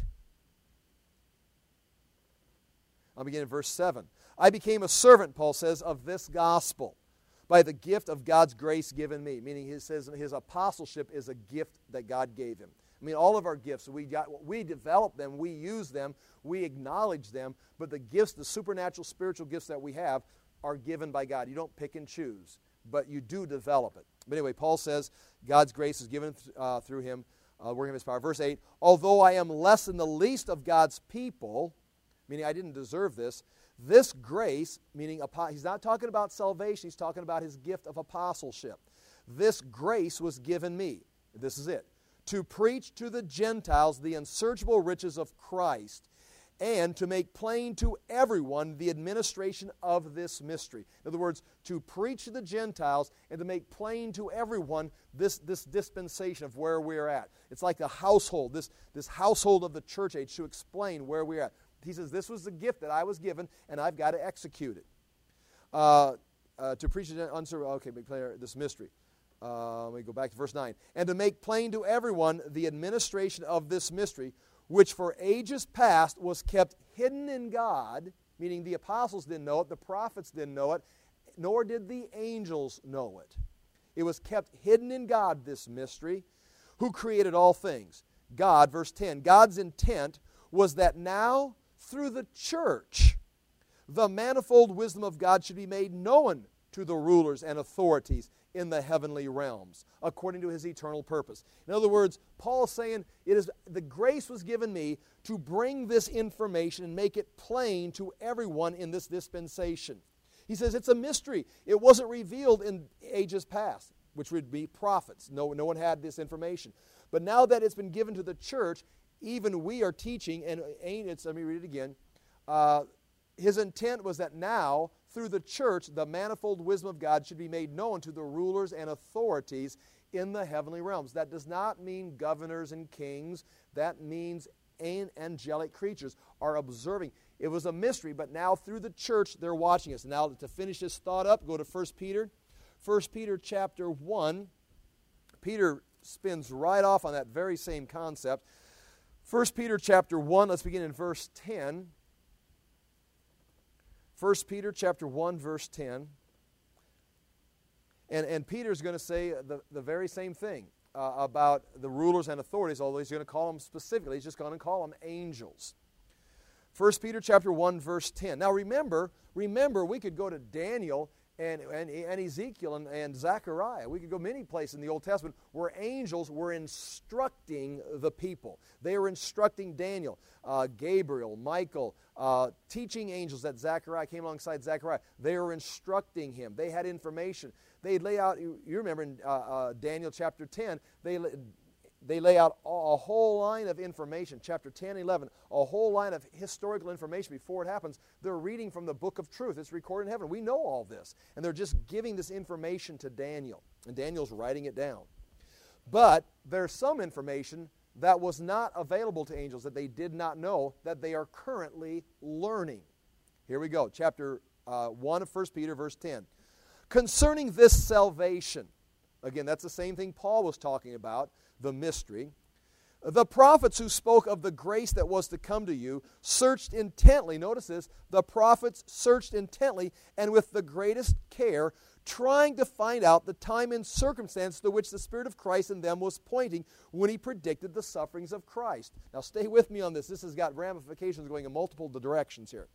I'll begin in verse seven. I became a servant, Paul says, of this gospel, by the gift of God's grace given me. Meaning he says his apostleship is a gift that God gave him. I mean, all of our gifts, we got, we develop them, we use them, we acknowledge them, but the gifts, the supernatural spiritual gifts that we have are given by God. You don't pick and choose, but you do develop it. But anyway, Paul says God's grace is given th- uh, through him, uh, working of his power. Verse eight, although I am less than the least of God's people, meaning I didn't deserve this, this grace, meaning he's not talking about salvation, he's talking about his gift of apostleship. This grace was given me, this is it, to preach to the Gentiles the unsearchable riches of Christ, and to make plain to everyone the administration of this mystery. In other words, to preach to the Gentiles and to make plain to everyone this, this dispensation of where we're at. It's like the household, this, this household of the church age, to explain where we're at. He says, this was the gift that I was given, and I've got to execute it. Uh, uh, to preach the uncertain, okay, make plain this mystery. Uh, let me go back to verse nine. And to make plain to everyone the administration of this mystery, which for ages past was kept hidden in God, meaning the apostles didn't know it, the prophets didn't know it, nor did the angels know it. It was kept hidden in God, this mystery, who created all things. God, verse ten, God's intent was that now, through the church, the manifold wisdom of God should be made known to the rulers and authorities in the heavenly realms, according to his eternal purpose. In other words, Paul is saying, it is the grace was given me to bring this information and make it plain to everyone in this dispensation. He says it's a mystery. It wasn't revealed in ages past, which would be prophets. No, no one had this information. But now that it's been given to the church, even we are teaching, and it's, let me read it again. Uh, his intent was that now, through the church, the manifold wisdom of God should be made known to the rulers and authorities in the heavenly realms. That does not mean governors and kings. That means angelic creatures are observing. It was a mystery, but now through the church, they're watching us. Now, to finish this thought up, go to First Peter. First Peter chapter one. Peter spins right off on that very same concept. First Peter chapter one, let's begin in verse ten. First Peter chapter one, verse ten. And, and Peter's going to say the, the very same thing uh, about the rulers and authorities, although he's going to call them specifically, he's just going to call them angels. First Peter chapter one, verse ten. Now remember, remember, we could go to Daniel and, and, and Ezekiel and, and Zechariah. We could go many places in the Old Testament where angels were instructing the people. They were instructing Daniel, uh, Gabriel, Michael, uh, teaching angels that Zechariah came alongside Zechariah. They were instructing him. They had information. They lay out, you, you remember in uh, uh, Daniel chapter ten, they They lay out a whole line of information, chapter ten, eleven, a whole line of historical information before it happens. They're reading from the book of truth. It's recorded in heaven. We know all this. And they're just giving this information to Daniel. And Daniel's writing it down. But there's some information that was not available to angels that they did not know that they are currently learning. Here we go, chapter uh, one of First Peter, verse ten. Concerning this salvation, again, that's the same thing Paul was talking about, the mystery. The prophets who spoke of the grace that was to come to you searched intently, notice this, the prophets searched intently and with the greatest care, trying to find out the time and circumstance to which the Spirit of Christ in them was pointing when he predicted the sufferings of Christ. Now stay with me on this. This has got ramifications going in multiple directions here.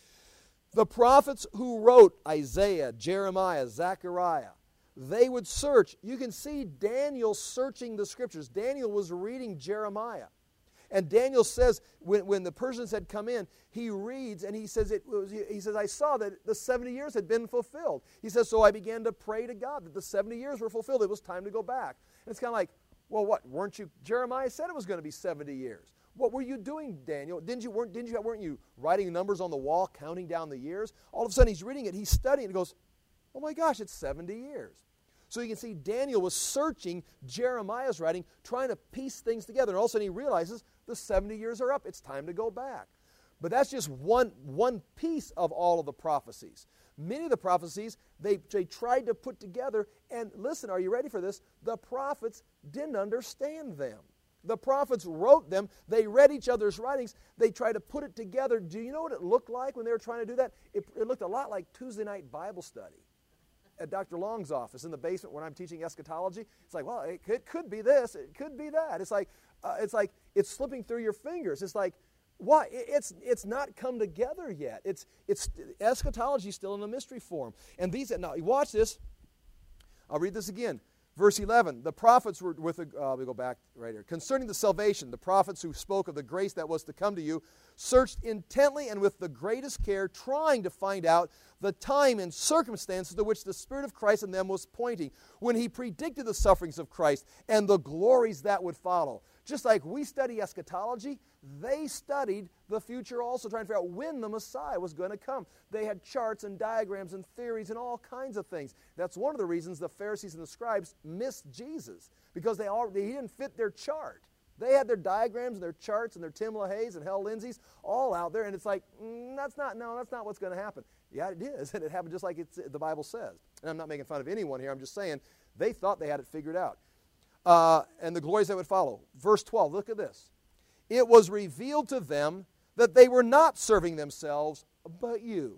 The prophets who wrote Isaiah, Jeremiah, Zechariah, they would search. You can see Daniel searching the Scriptures. Daniel was reading Jeremiah. And Daniel says, when, when the Persians had come in, he reads and he says, it was, he says, I saw that the seventy years had been fulfilled. He says, so I began to pray to God that the seventy years were fulfilled. It was time to go back. And it's kind of like, well, what, weren't you, Jeremiah said it was going to be seventy years. What were you doing, Daniel? Didn't you, weren't, didn't you, weren't you writing numbers on the wall, counting down the years? All of a sudden he's reading it, he's studying, and he goes, oh my gosh, it's seventy years. So you can see Daniel was searching Jeremiah's writing, trying to piece things together. And all of a sudden he realizes the seventy years are up. It's time to go back. But that's just one, one piece of all of the prophecies. Many of the prophecies, they, they tried to put together. And listen, are you ready for this? The prophets didn't understand them. The prophets wrote them. They read each other's writings. They tried to put it together. Do you know what it looked like when they were trying to do that? It, it looked a lot like Tuesday night Bible study at Doctor Long's office in the basement when I'm teaching eschatology. It's like, well, it could, it could be this, it could be that. It's like, uh, it's like it's slipping through your fingers. It's like, why? It's it's not come together yet. It's it's eschatology is still in a mystery form. And these now watch this. I'll read this again. Verse eleven, the prophets were with, a, uh, we go back right here. Concerning the salvation, the prophets who spoke of the grace that was to come to you searched intently and with the greatest care, trying to find out the time and circumstances to which the Spirit of Christ in them was pointing when he predicted the sufferings of Christ and the glories that would follow. Just like we study eschatology, they studied the future also, trying to figure out when the Messiah was going to come. They had charts and diagrams and theories and all kinds of things. That's one of the reasons the Pharisees and the scribes missed Jesus, because they all, he didn't fit their chart. They had their diagrams and their charts and their Tim LaHaye's and Hal Lindsey's all out there, and it's like, mm, that's not, no, that's not what's going to happen. Yeah, it is, and it happened just like it's, the Bible says. And I'm not making fun of anyone here. I'm just saying they thought they had it figured out. Uh, and the glories that would follow. Verse twelve, look at this. It was revealed to them that they were not serving themselves, but you.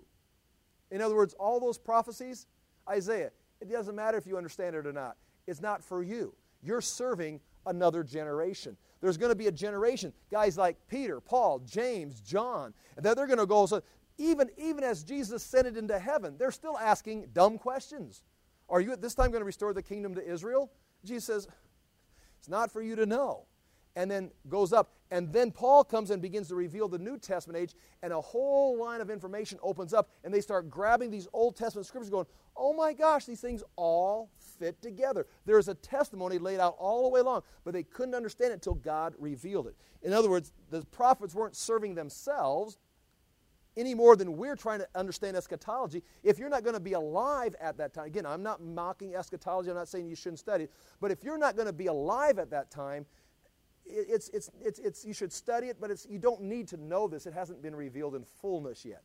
In other words, all those prophecies, Isaiah, it doesn't matter if you understand it or not. It's not for you. You're serving another generation. There's going to be a generation, guys like Peter, Paul, James, John, and then they're going to go, so even, even as Jesus ascended into heaven, they're still asking dumb questions. Are you at this time going to restore the kingdom to Israel? Jesus says, it's not for you to know. And then goes up. And then Paul comes and begins to reveal the New Testament age, and a whole line of information opens up, and they start grabbing these Old Testament scriptures going, oh my gosh, these things all fit together. There's a testimony laid out all the way along, but they couldn't understand it until God revealed it. In other words, the prophets weren't serving themselves any more than we're trying to understand eschatology. If you're not going to be alive at that time, again, I'm not mocking eschatology, I'm not saying you shouldn't study it, but if you're not going to be alive at that time, it's, it's, it's, it's, you should study it, but it's, you don't need to know this. It hasn't been revealed in fullness yet.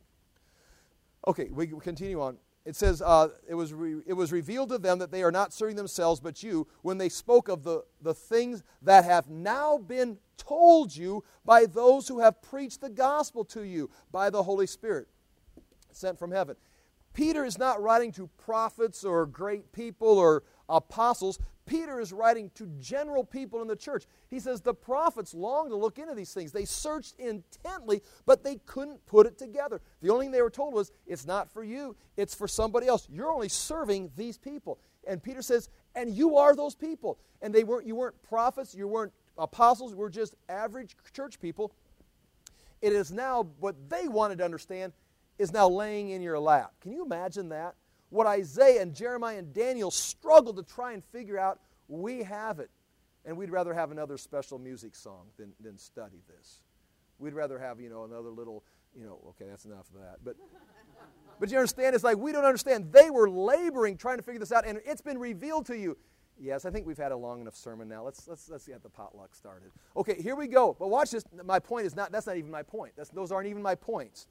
Okay, we continue on. It says, uh, it, was re- it was revealed to them that they are not serving themselves but you when they spoke of the, the things that have now been told you by those who have preached the gospel to you by the Holy Spirit sent from heaven. Peter is not writing to prophets or great people or apostles. Peter is writing to general people in the church. He says the prophets longed to look into these things. They searched intently, but they couldn't put it together. The only thing they were told was, it's not for you, it's for somebody else. You're only serving these people. And Peter says, and you are those people. And they weren't, you weren't prophets, you weren't apostles, you were just average church people. It is now what they wanted to understand is now laying in your lap. Can you imagine that? What Isaiah and Jeremiah and Daniel struggled to try and figure out, we have it. And we'd rather have another special music song than, than study this. We'd rather have, you know, another little, you know, okay, that's enough of that. But, but you understand, it's like we don't understand. They were laboring trying to figure this out, and it's been revealed to you. Yes, I think we've had a long enough sermon now. Let's, let's, let's get the potluck started. Okay, here we go. But watch this. My point is not, that's not even my point. That's, those aren't even my points.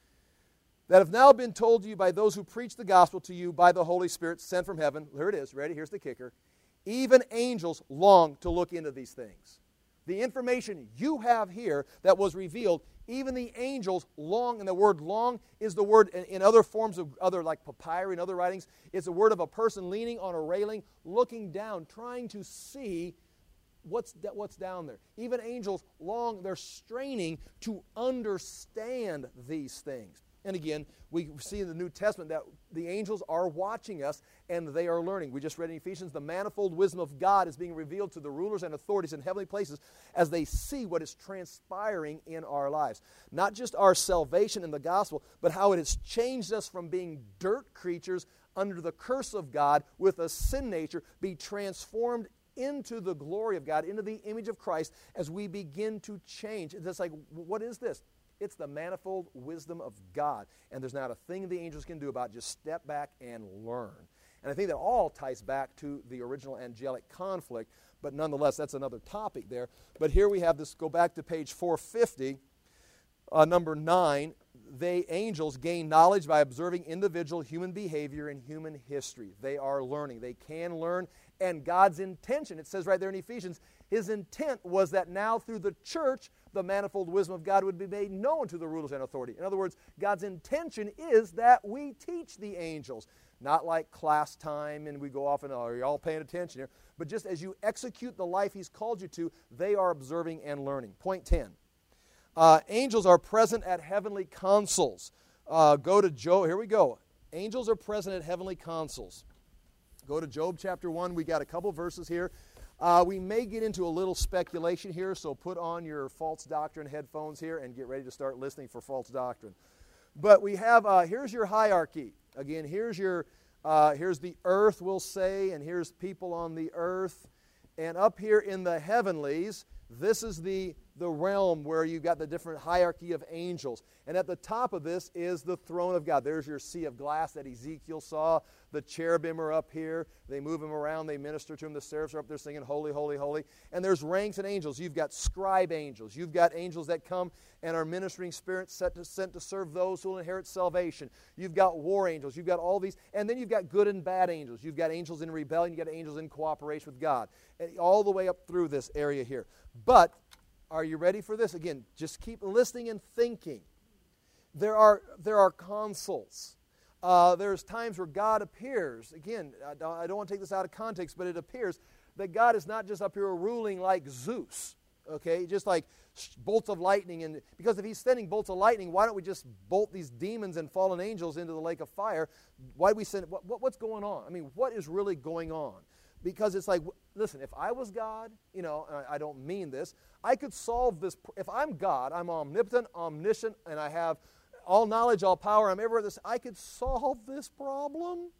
That have now been told to you by those who preach the gospel to you by the Holy Spirit sent from heaven. Here it is. Ready? Here's the kicker. Even angels long to look into these things. The information you have here that was revealed, even the angels long, and the word long is the word in, in other forms of other, like papyri and other writings, it's a word of a person leaning on a railing, looking down, trying to see what's, what's down there. Even angels long, they're straining to understand these things. And again, we see in the New Testament that the angels are watching us and they are learning. We just read in Ephesians, the manifold wisdom of God is being revealed to the rulers and authorities in heavenly places as they see what is transpiring in our lives. Not just our salvation in the gospel, but how it has changed us from being dirt creatures under the curse of God with a sin nature, be transformed into the glory of God, into the image of Christ as we begin to change. It's like, what is this? It's the manifold wisdom of God. And there's not a thing the angels can do about it. Just step back and learn. And I think that all ties back to the original angelic conflict, but nonetheless, that's another topic there. But here we have this, go back to page four fifty, uh, number nine. They, angels, gain knowledge by observing individual human behavior and human history. They are learning. They can learn. And God's intention, it says right there in Ephesians, His intent was that now through the church, the manifold wisdom of God would be made known to the rulers and authority. In other words, God's intention is that we teach the angels. Not like class time and we go off and, oh, are you all paying attention here? But just as you execute the life He's called you to, they are observing and learning. Point ten. Uh, angels are present at heavenly consuls. Uh, go to Job. Here we go. Angels are present at heavenly consuls. Go to Job chapter one. We got a couple verses here. Uh, we may get into a little speculation here, so put on your false doctrine headphones here and get ready to start listening for false doctrine. But we have, uh, here's your hierarchy. Again, here's your, uh, here's the earth, we'll say, and here's people on the earth. And up here in the heavenlies, this is the, the realm where you've got the different hierarchy of angels. And at the top of this is the throne of God. There's your sea of glass that Ezekiel saw. The cherubim are up here. They move him around. They minister to him. The seraphs are up there singing, holy, holy, holy. And there's ranks and angels. You've got scribe angels. You've got angels that come and are ministering spirits sent to, sent to serve those who will inherit salvation. You've got war angels. You've got all these. And then you've got good and bad angels. You've got angels in rebellion. You've got angels in cooperation with God. And all the way up through this area here. But are you ready for this? Again, just keep listening and thinking. There are, there are consuls. Uh, there's times where God appears. Again, I don't, I don't want to take this out of context, but it appears that God is not just up here ruling like Zeus, okay, just like bolts of lightning. And because if He's sending bolts of lightning, why don't we just bolt these demons and fallen angels into the lake of fire? Why do we send? What, what, what's going on? I mean, what is really going on? Because it's like, listen, if I was God, you know, and I, I don't mean this, I could solve this. If I'm God, I'm omnipotent, omniscient, and I have all knowledge, all power, I'm everywhere. This, I could solve this problem.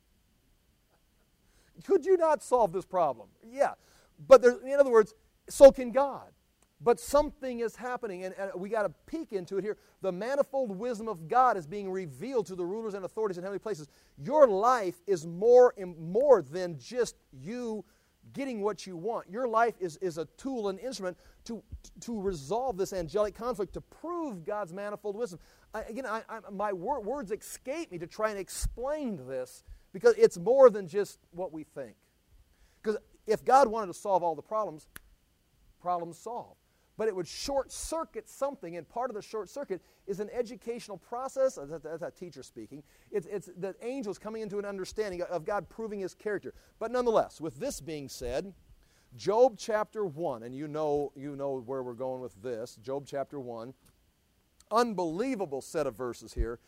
Could you not solve this problem? Yeah. But there, in other words, so can God. But something is happening, and, and we got to peek into it here. The manifold wisdom of God is being revealed to the rulers and authorities in heavenly places. Your life is more, more than just you getting what you want. Your life is, is a tool, an instrument to, to resolve this angelic conflict, to prove God's manifold wisdom. I, again, I, I, my wor- words escape me to try and explain this because it's more than just what we think. Because if God wanted to solve all the problems, problems solved. But it would short-circuit something, and part of the short-circuit is an educational process. That's a teacher speaking. It's, it's the angels coming into an understanding of God proving His character. But nonetheless, with this being said, Job chapter one, and you know, you know where we're going with this, Job chapter one, unbelievable set of verses here.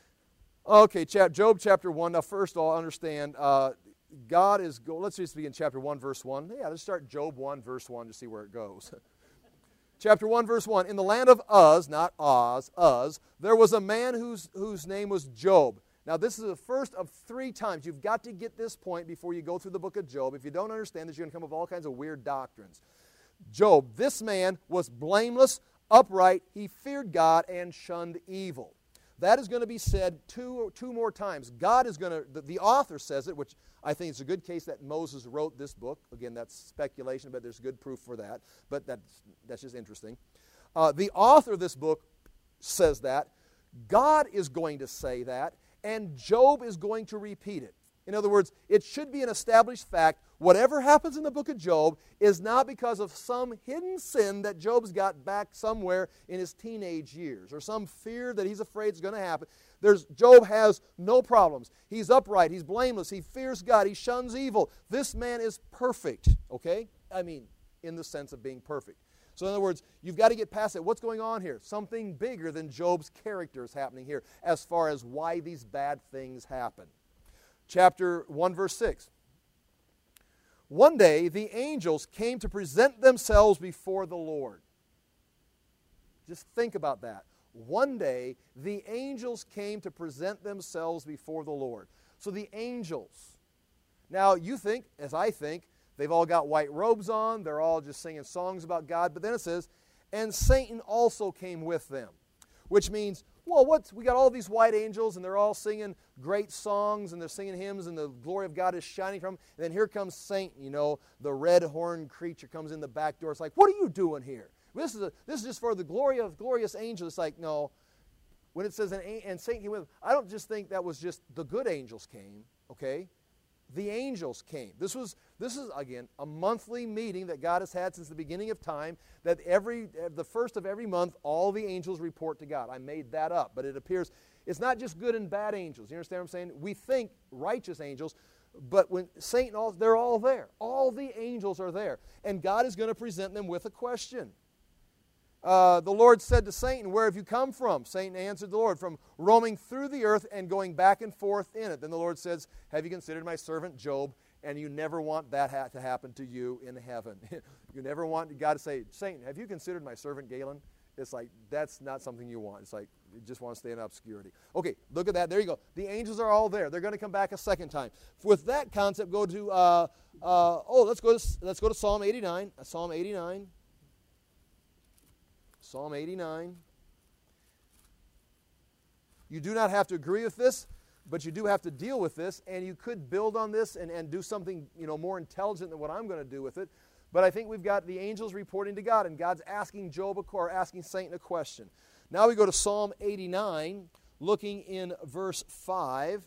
Okay, Job chapter one. Now, first of all, understand, uh, God is, go- let's just begin chapter one, verse one. Yeah, let's start Job one, verse one to see where it goes. Chapter one, verse one, in the land of Uz, not Oz, Uz, there was a man whose, whose name was Job. Now, this is the first of three times. You've got to get this point before you go through the book of Job. If you don't understand this, you're going to come up with all kinds of weird doctrines. Job, this man was blameless, upright, he feared God, and shunned evil. That is going to be said two, two more times. God is going to, the, the author says it, which I think it's a good case that Moses wrote this book. Again, that's speculation, but there's good proof for that. But that's, that's just interesting. Uh, the author of this book says that. God is going to say that, and Job is going to repeat it. In other words, it should be an established fact. Whatever happens in the book of Job is not because of some hidden sin that Job's got back somewhere in his teenage years or some fear that he's afraid is going to happen. There's, Job has no problems. He's upright. He's blameless. He fears God. He shuns evil. This man is perfect, okay? I mean, in the sense of being perfect. So in other words, you've got to get past it. What's going on here? Something bigger than Job's character is happening here as far as why these bad things happen. Chapter one, verse six. One day the angels came to present themselves before the Lord. Just think about that. One day the angels came to present themselves before the Lord. So the angels. Now you think, as I think, they've all got white robes on. They're all just singing songs about God. But then it says, and Satan also came with them. Which means, well, what's, we got all these white angels, and they're all singing great songs, and they're singing hymns, and the glory of God is shining from them. And then here comes Satan, you know, the red-horned creature comes in the back door. It's like, what are you doing here? This is, a, this is just for the glory of glorious angels. It's like, no. When it says, and, and Satan came with them, I don't just think that was just the good angels came, okay? the angels came. This was, this is, again, a monthly meeting that God has had since the beginning of time, that every, the first of every month, all the angels report to God. I made that up, but it appears it's not just good and bad angels. You understand what I'm saying? We think righteous angels, but when Satan, all, they're all there. All the angels are there. And God is going to present them with a question. Uh, the Lord said to Satan, where have you come from? Satan answered the Lord, from roaming through the earth and going back and forth in it. Then the Lord says, have you considered my servant Job? And you never want that ha- to happen to you in heaven. You never want God to say, Satan, have you considered my servant Galen? It's like, that's not something you want. It's like, you just want to stay in obscurity. Okay, look at that. There you go. The angels are all there. They're going to come back a second time. With that concept, go to, uh, uh, oh, let's go to, let's go to Psalm eighty-nine. Psalm eighty-nine. Psalm eighty-nine. You do not have to agree with this, but you do have to deal with this, and you could build on this and, and do something, you know, more intelligent than what I'm going to do with it. But I think we've got the angels reporting to God, and God's asking Job a, or asking Satan a question. Now we go to Psalm eighty-nine, looking in verse five.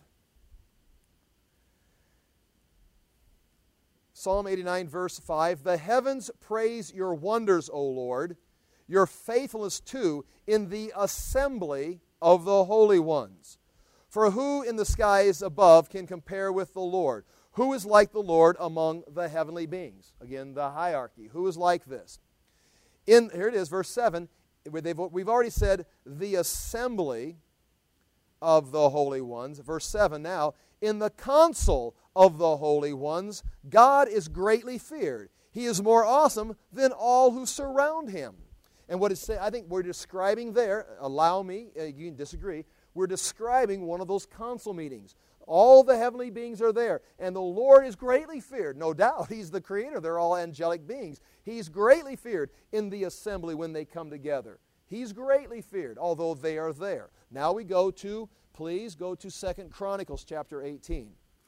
Psalm eighty-nine, verse five. The heavens praise your wonders, O Lord, your faithfulness too in the assembly of the holy ones. For who in the skies above can compare with the Lord? Who is like the Lord among the heavenly beings? Again, the hierarchy. Who is like this? In here it is, verse seven. They've, we've already said the assembly of the holy ones. Verse seven now. In the council of the holy ones, God is greatly feared. He is more awesome than all who surround him. And what is, I think we're describing there, allow me, uh, you can disagree, we're describing one of those council meetings. All the heavenly beings are there, and the Lord is greatly feared. No doubt, He's the Creator. They're all angelic beings. He's greatly feared in the assembly when they come together. He's greatly feared, although they are there. Now we go to, please, go to Second Chronicles chapter eighteen.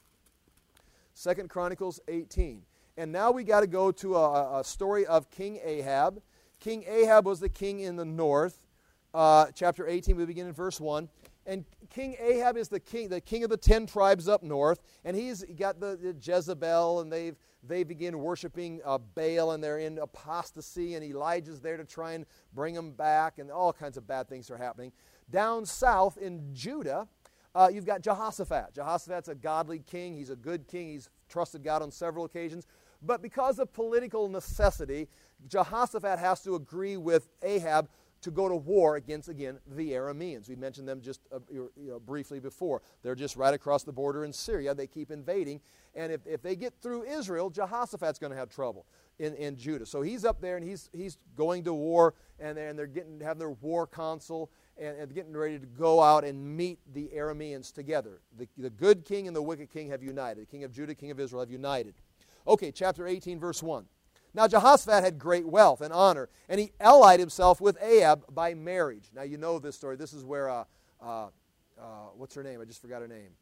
Second Chronicles eighteen. And now we got to go to a, a story of King Ahab. King Ahab was the king in the north. Uh, chapter eighteen, we begin in verse one. And King Ahab is the king, the king of the ten tribes up north, and he's got the, the Jezebel, and they've they begin worshiping uh, Baal, and they're in apostasy, and Elijah's there to try and bring them back, and all kinds of bad things are happening. Down south in Judah, uh, you've got Jehoshaphat. Jehoshaphat's a godly king. He's a good king. He's trusted God on several occasions. But because of political necessity, Jehoshaphat has to agree with Ahab to go to war against, again, the Arameans. We mentioned them just uh, you know, briefly before. They're just right across the border in Syria. They keep invading. And if, if they get through Israel, Jehoshaphat's going to have trouble in, in Judah. So he's up there, and he's he's going to war, and they're, and they're getting having their war council, and, and getting ready to go out and meet the Arameans together. The, the good king and the wicked king have united. The king of Judah, king of Israel have united. Okay, chapter eighteen, verse one. Now Jehoshaphat had great wealth and honor, and he allied himself with Ahab by marriage. Now you know this story. This is where, uh, uh, uh, what's her name? I just forgot her name.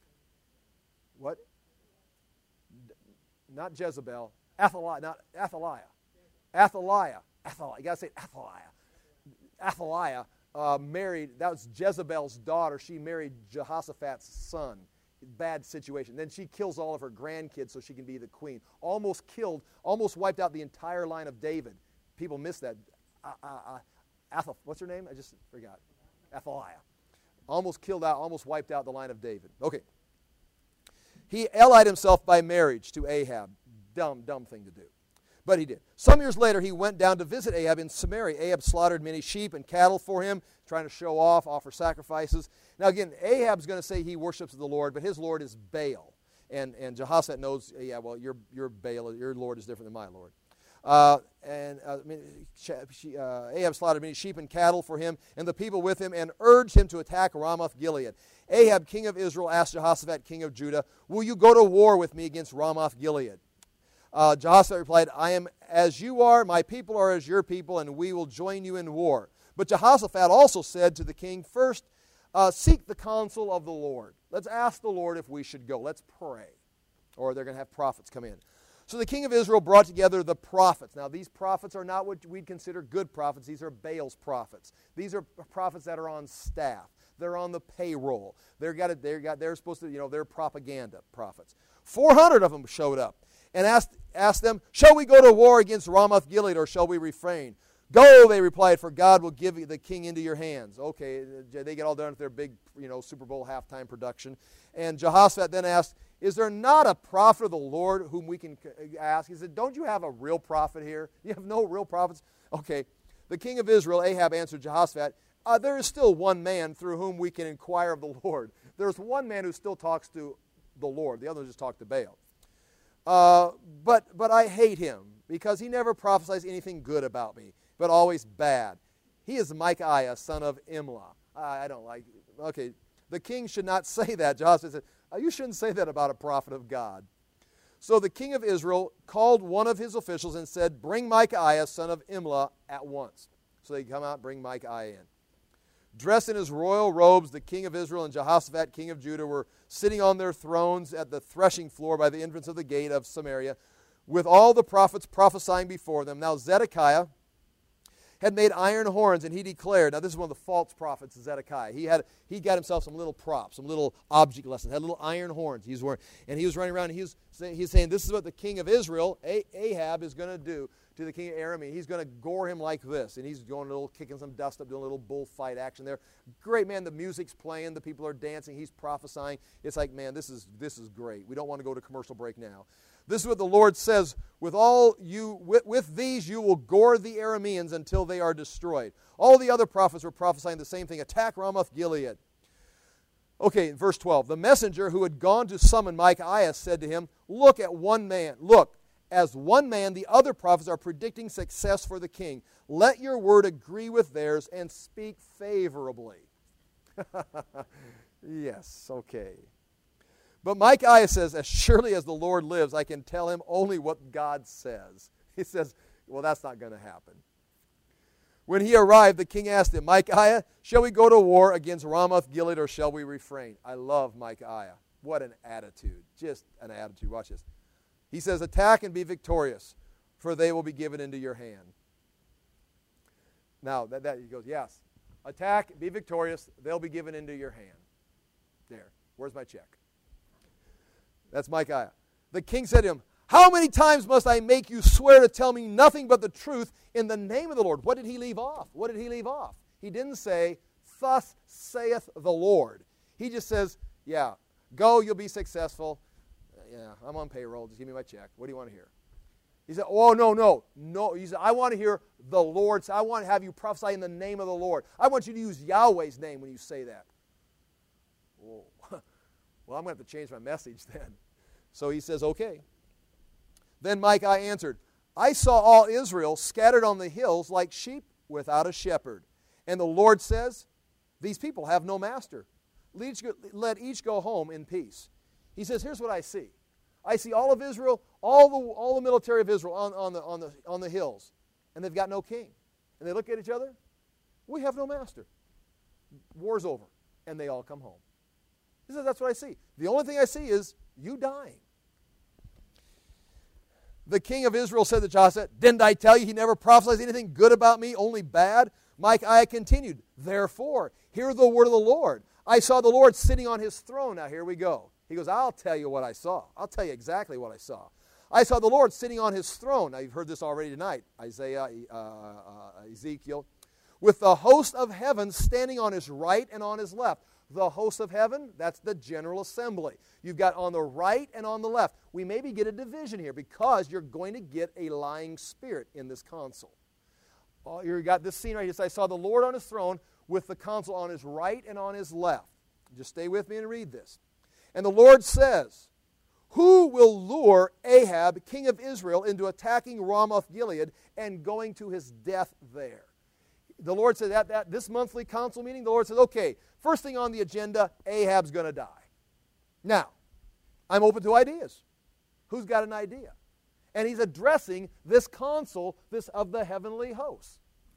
What? Not Jezebel. Athaliah. Not Athaliah. Athaliah. Athaliah. You got to say Athaliah. Athaliah uh, married, that was Jezebel's daughter. She married Jehoshaphat's son. Bad situation. Then she kills all of her grandkids so she can be the queen. Almost killed, almost wiped out the entire line of David. People miss that. Uh, uh, uh, Athal, what's her name? I just forgot. Athaliah. Almost killed out, almost wiped out the line of David. Okay. He allied himself by marriage to Ahab. Dumb, dumb thing to do. But he did. Some years later, he went down to visit Ahab in Samaria. Ahab slaughtered many sheep and cattle for him, trying to show off, offer sacrifices. Now again, Ahab's going to say he worships the Lord, but his Lord is Baal. And, and Jehoshaphat knows, yeah, well, your, your Baal, your Lord is different than my Lord. Uh, and uh, she, uh, Ahab slaughtered many sheep and cattle for him, and the people with him, and urged him to attack Ramoth Gilead. Ahab, king of Israel, asked Jehoshaphat, king of Judah, will you go to war with me against Ramoth Gilead? Uh, Jehoshaphat replied, I am as you are, my people are as your people, and we will join you in war. But Jehoshaphat also said to the king, first, uh, seek the counsel of the Lord. Let's ask the Lord if we should go. Let's pray. Or they're going to have prophets come in. So the king of Israel brought together the prophets. Now these prophets are not what we'd consider good prophets. These are Baal's prophets. These are prophets that are on staff. They're on the payroll. They're got. They're got. They're supposed to. You know. They're propaganda prophets. four hundred of them showed up and asked, asked them, shall we go to war against Ramoth-Gilead, or shall we refrain? Go, they replied, for God will give the king into your hands. Okay, they get all done with their big, you know, Super Bowl halftime production. And Jehoshaphat then asked, is there not a prophet of the Lord whom we can ask? He said, don't you have a real prophet here? You have no real prophets? Okay, the king of Israel, Ahab, answered Jehoshaphat, uh, there is still one man through whom we can inquire of the Lord. There's one man who still talks to the Lord. The others just talk to Baal. Uh, but, but I hate him because he never prophesies anything good about me, but always bad. He is Micaiah, son of Imlah. I, I don't like it. Okay, the king should not say that. Jehoshaphat said, oh, you shouldn't say that about a prophet of God. So the king of Israel called one of his officials and said, bring Micaiah, son of Imlah, at once. So they come out and bring Micaiah in. Dressed in his royal robes, the king of Israel and Jehoshaphat, king of Judah, were sitting on their thrones at the threshing floor by the entrance of the gate of Samaria, with all the prophets prophesying before them. Now Zedekiah had made iron horns, and he declared, now this is one of the false prophets, Zedekiah. He had he got himself some little props, some little object lessons, had little iron horns he's wearing, and he was running around, and he was saying, he's saying, this is what the king of Israel, Ahab, is going to do to the king of Aram. He's going to gore him like this, and he's going a little, kicking some dust up, doing a little bullfight action there. Great, man, the music's playing, the people are dancing, he's prophesying. It's like, man, this is this is great. We don't want to go to commercial break now. This is what the Lord says, with all you with, with these you will gore the Arameans until they are destroyed. All the other prophets were prophesying the same thing. Attack Ramoth-Gilead. Okay, verse twelve. The messenger who had gone to summon Micaiah said to him, look at one man. Look, as one man, the other prophets are predicting success for the king. Let your word agree with theirs and speak favorably. Yes, okay. But Micaiah says, as surely as the Lord lives, I can tell him only what God says. He says, well, that's not going to happen. When he arrived, the king asked him, Micaiah, shall we go to war against Ramoth-Gilead, or shall we refrain? I love Micaiah. What an attitude. Just an attitude. Watch this. He says, attack and be victorious, for they will be given into your hand. Now, that, that he goes, yes. Attack, be victorious, they'll be given into your hand. There. Where's my check? That's Micaiah. The king said to him, how many times must I make you swear to tell me nothing but the truth in the name of the Lord? What did he leave off? What did he leave off? He didn't say, thus saith the Lord. He just says, yeah, go, you'll be successful. Yeah, I'm on payroll. Just give me my check. What do you want to hear? He said, oh, no, no, no. He said, I want to hear the Lord. I want to have you prophesy in the name of the Lord. I want you to use Yahweh's name when you say that. Whoa. Well, I'm going to have to change my message then. So he says, okay. Then Micaiah answered, I saw all Israel scattered on the hills like sheep without a shepherd. And the Lord says, these people have no master. Let each go, let each go home in peace. He says, here's what I see. I see all of Israel, all the, all the military of Israel on, on, the, on, the, on the hills, and they've got no king. And they look at each other, we have no master. War's over. And they all come home. He says, that's what I see. The only thing I see is you dying. The king of Israel said to Jehoshaphat, didn't I tell you he never prophesies anything good about me, only bad? Micaiah continued, therefore, hear the word of the Lord. I saw the Lord sitting on his throne. Now here we go. He goes, I'll tell you what I saw. I'll tell you exactly what I saw. I saw the Lord sitting on his throne. Now you've heard this already tonight. Isaiah, uh, uh, Ezekiel. With the host of heaven standing on his right and on his left. The host of heaven, that's the General Assembly. You've got on the right and on the left. We maybe get a division here because you're going to get a lying spirit in this council. Oh, you've got this scene right here. I saw the Lord on his throne with the council on his right and on his left. Just stay with me and read this. And the Lord says, who will lure Ahab, king of Israel, into attacking Ramoth-Gilead and going to his death there? The Lord said at that, this monthly council meeting, the Lord said, okay, first thing on the agenda, Ahab's going to die. Now, I'm open to ideas. Who's got an idea? And he's addressing this council this of the heavenly hosts.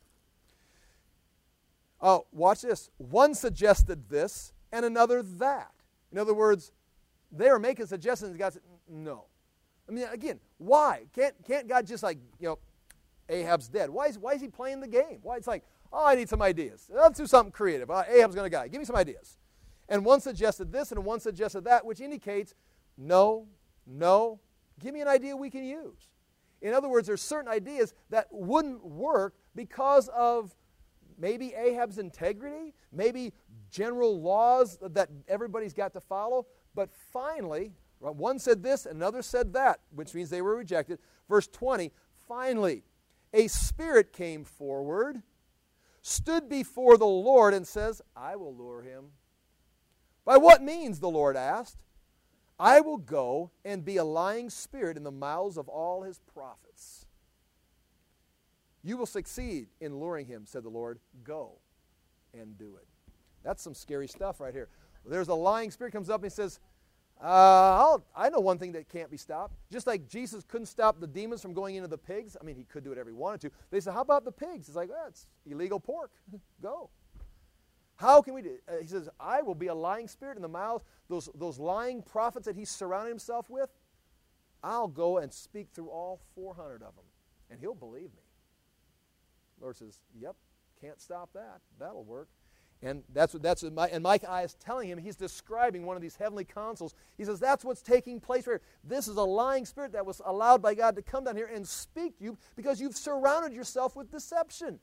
Oh, watch this. One suggested this and another that. In other words, they are making suggestions. God said, no. I mean, again, why? Can't, can't God just like, you know, Ahab's dead. Why is, why is he playing the game? Why? It's like, oh, I need some ideas. Let's do something creative. Uh, Ahab's going to die. Give me some ideas. And one suggested this and one suggested that, which indicates, no, No. Give me an idea we can use. In other words, there's certain ideas that wouldn't work because of maybe Ahab's integrity, maybe general laws that everybody's got to follow. But finally, one said this, another said that, which means they were rejected. Verse twenty, finally, a spirit came forward, stood before the Lord, and says, I will lure him. By what means, the Lord asked. I will go and be a lying spirit in the mouths of all his prophets. You will succeed in luring him, said the Lord. Go and do it. That's some scary stuff right here. There's a lying spirit comes up and he says, uh, I'll, I know one thing that can't be stopped. Just like Jesus couldn't stop the demons from going into the pigs. I mean, he could do whatever he wanted to. They said, how about the pigs? It's like, oh, it's illegal pork. Go. How can we do uh, He says, I will be a lying spirit in the mouth. Those, those lying prophets that he's surrounded himself with, I'll go and speak through all four hundred of them, and he'll believe me. The Lord says, yep, can't stop that. That'll work. And that's what that's what my, and Micah is telling him. He's describing one of these heavenly councils. He says, that's what's taking place right here. This is a lying spirit that was allowed by God to come down here and speak to you because you've surrounded yourself with deception.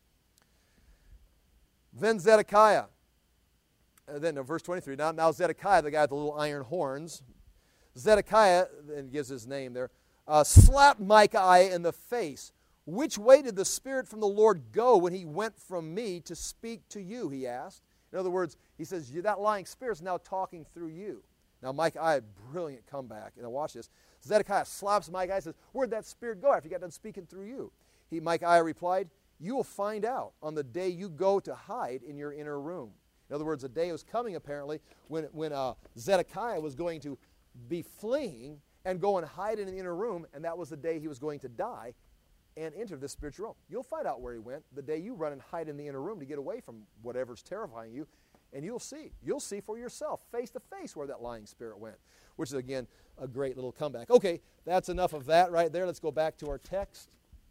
Then Zedekiah, uh, then no, verse twenty-three, now, now Zedekiah, the guy with the little iron horns, Zedekiah, and gives his name there, uh, slapped Micah in the face. Which way did the Spirit from the Lord go when he went from me to speak to you, he asked. In other words, he says, that lying spirit's now talking through you. Now Micah, had a brilliant comeback. And now watch this. Zedekiah slaps Micah and says, where'd that spirit go after he got done speaking through you? He, Micah replied, you will find out on the day you go to hide in your inner room. In other words, a day was coming apparently when, when uh, Zedekiah was going to be fleeing and go and hide in the inner room, and that was the day he was going to die and enter this spiritual realm. You'll find out where he went the day you run and hide in the inner room to get away from whatever's terrifying you, and you'll see. You'll see for yourself, face to face, where that lying spirit went, which is, again, a great little comeback. Okay, that's enough of that right there. Let's go back to our text.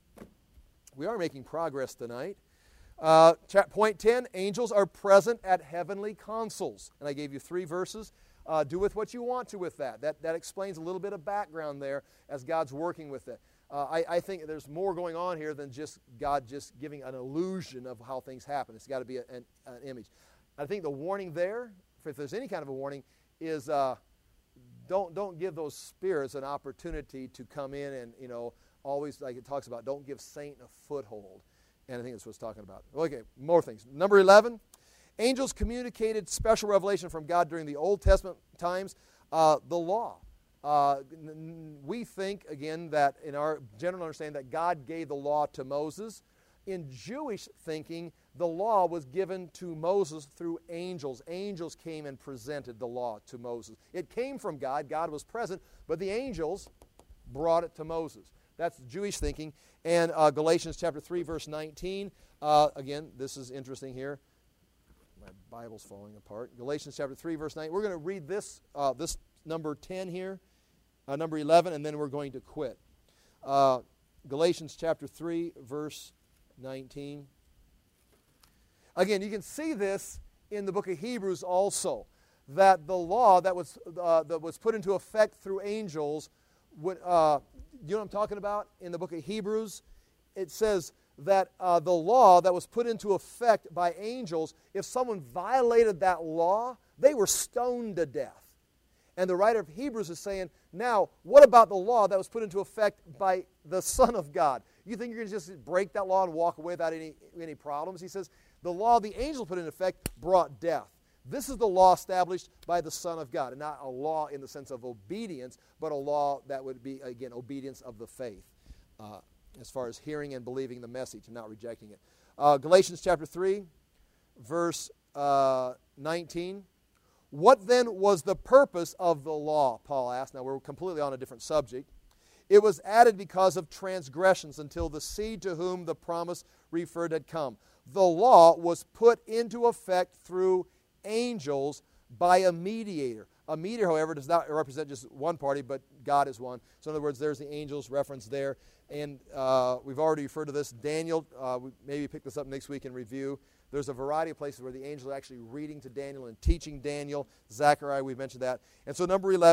We are making progress tonight. Uh, point ten, angels are present at heavenly councils. And I gave you three verses. Uh, do with what you want to with that. That, that explains a little bit of background there as God's working with it. Uh, I, I think there's more going on here than just God just giving an illusion of how things happen. It's got to be a, an, an image. I think the warning there, if there's any kind of a warning, is uh, don't don't give those spirits an opportunity to come in and, you know, always, like it talks about, don't give Satan a foothold. And I think that's what it's talking about. Okay, more things. Number eleven, angels communicated special revelation from God during the Old Testament times, uh, the law. Uh, we think, again, that in our general understanding that God gave the law to Moses. In Jewish thinking, the law was given to Moses through angels. Angels came and presented the law to Moses. It came from God. God was present, but the angels brought it to Moses. That's Jewish thinking. And uh, Galatians chapter three, verse nineteen. Uh, again, this is interesting here. My Bible's falling apart. Galatians chapter three, verse nine. We're going to read this, uh, this number ten here, uh, number eleven, and then we're going to quit. Uh, Galatians chapter three, verse nineteen. Again, you can see this in the book of Hebrews also, that the law that was, uh, that was put into effect through angels would... Uh, you know what I'm talking about? In the book of Hebrews, it says that uh, the law that was put into effect by angels, if someone violated that law, they were stoned to death. And the writer of Hebrews is saying, now, what about the law that was put into effect by the Son of God? You think you're going to just break that law and walk away without any, any problems? He says, the law the angels put into effect brought death. This is the law established by the Son of God, and not a law in the sense of obedience, but a law that would be, again, obedience of the faith, uh, as far as hearing and believing the message and not rejecting it. Uh, Galatians chapter three, verse uh, nineteen. What then was the purpose of the law, Paul asked. Now, we're completely on a different subject. It was added because of transgressions until the seed to whom the promise referred had come. The law was put into effect through angels by a mediator. A mediator, however, does not represent just one party, but God is one. So in other words, there's the angels reference there. And uh, we've already referred to this. Daniel, uh, we maybe pick this up next week in review. There's a variety of places where the angels are actually reading to Daniel and teaching Daniel. Zechariah, we've mentioned that. And so number eleven,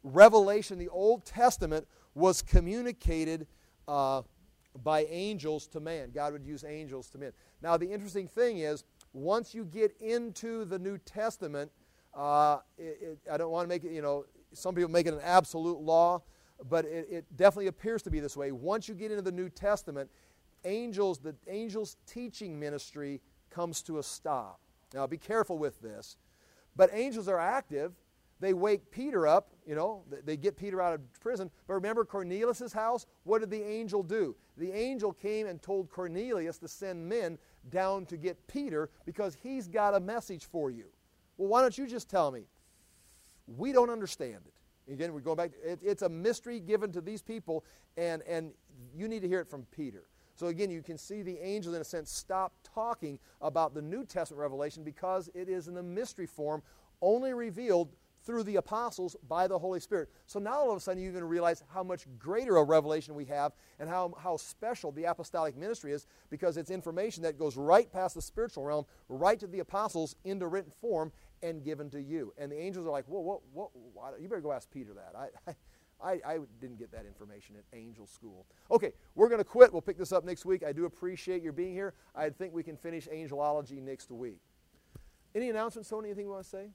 revelation, the Old Testament, was communicated uh, by angels to man. God would use angels to men. Now, the interesting thing is, once you get into the New Testament, uh, it, it, I don't want to make it, you know, some people make it an absolute law, but it, it definitely appears to be this way. Once you get into the New Testament, angels, the angels' teaching ministry comes to a stop. Now, be careful with this. But angels are active. They wake Peter up, you know, they get Peter out of prison. But remember Cornelius' house? What did the angel do? The angel came and told Cornelius to send men down to get Peter because he's got a message for you. Well, why don't you just tell me? We don't understand it. Again, we're going back. It, it's a mystery given to these people, and, and you need to hear it from Peter. So again, you can see the angels, in a sense, stop talking about the New Testament revelation because it is in a mystery form, only revealed through the apostles by the Holy Spirit. So now all of a sudden you even realize how much greater a revelation we have and how, how special the apostolic ministry is, because it's information that goes right past the spiritual realm, right to the apostles into written form and given to you. And the angels are like, whoa, whoa, whoa, whoa, you better go ask Peter that. I, I, I didn't get that information at angel school. Okay, we're going to quit. We'll pick this up next week. I do appreciate your being here. I think we can finish angelology next week. Any announcements, Tony? Anything you want to say?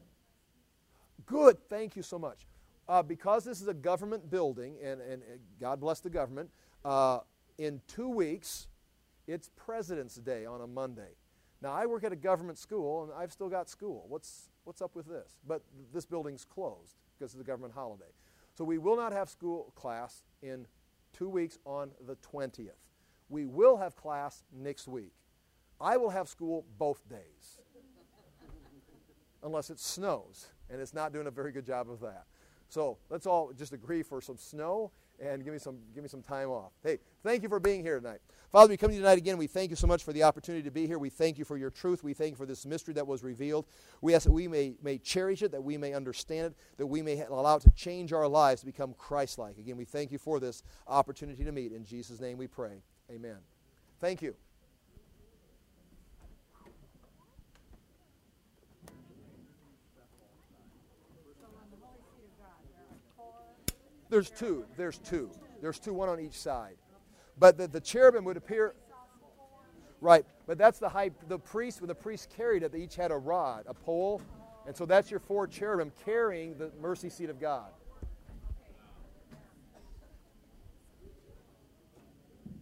Good. Thank you so much. Uh, because this is a government building, and, and uh, God bless the government, uh, in two weeks, it's President's Day on a Monday. Now, I work at a government school, and I've still got school. What's, what's up with this? But this building's closed because it's a government holiday. So we will not have school class in two weeks on the twentieth. We will have class next week. I will have school both days, unless it snows, and it's not doing a very good job of that. So let's all just agree for some snow and give me some give me some time off. Hey, thank you for being here tonight. Father, we come to you tonight again. We thank you so much for the opportunity to be here. We thank you for your truth. We thank you for this mystery that was revealed. We ask that we may, may cherish it, that we may understand it, that we may allow it to change our lives to become Christ-like. Again, we thank you for this opportunity to meet. In Jesus' name we pray. Amen. Thank you. There's two. There's two. There's two, one on each side. But the, the cherubim would appear, right, but that's the high, the priest, when the priests carried it, they each had a rod, a pole, and so that's your four cherubim carrying the mercy seat of God.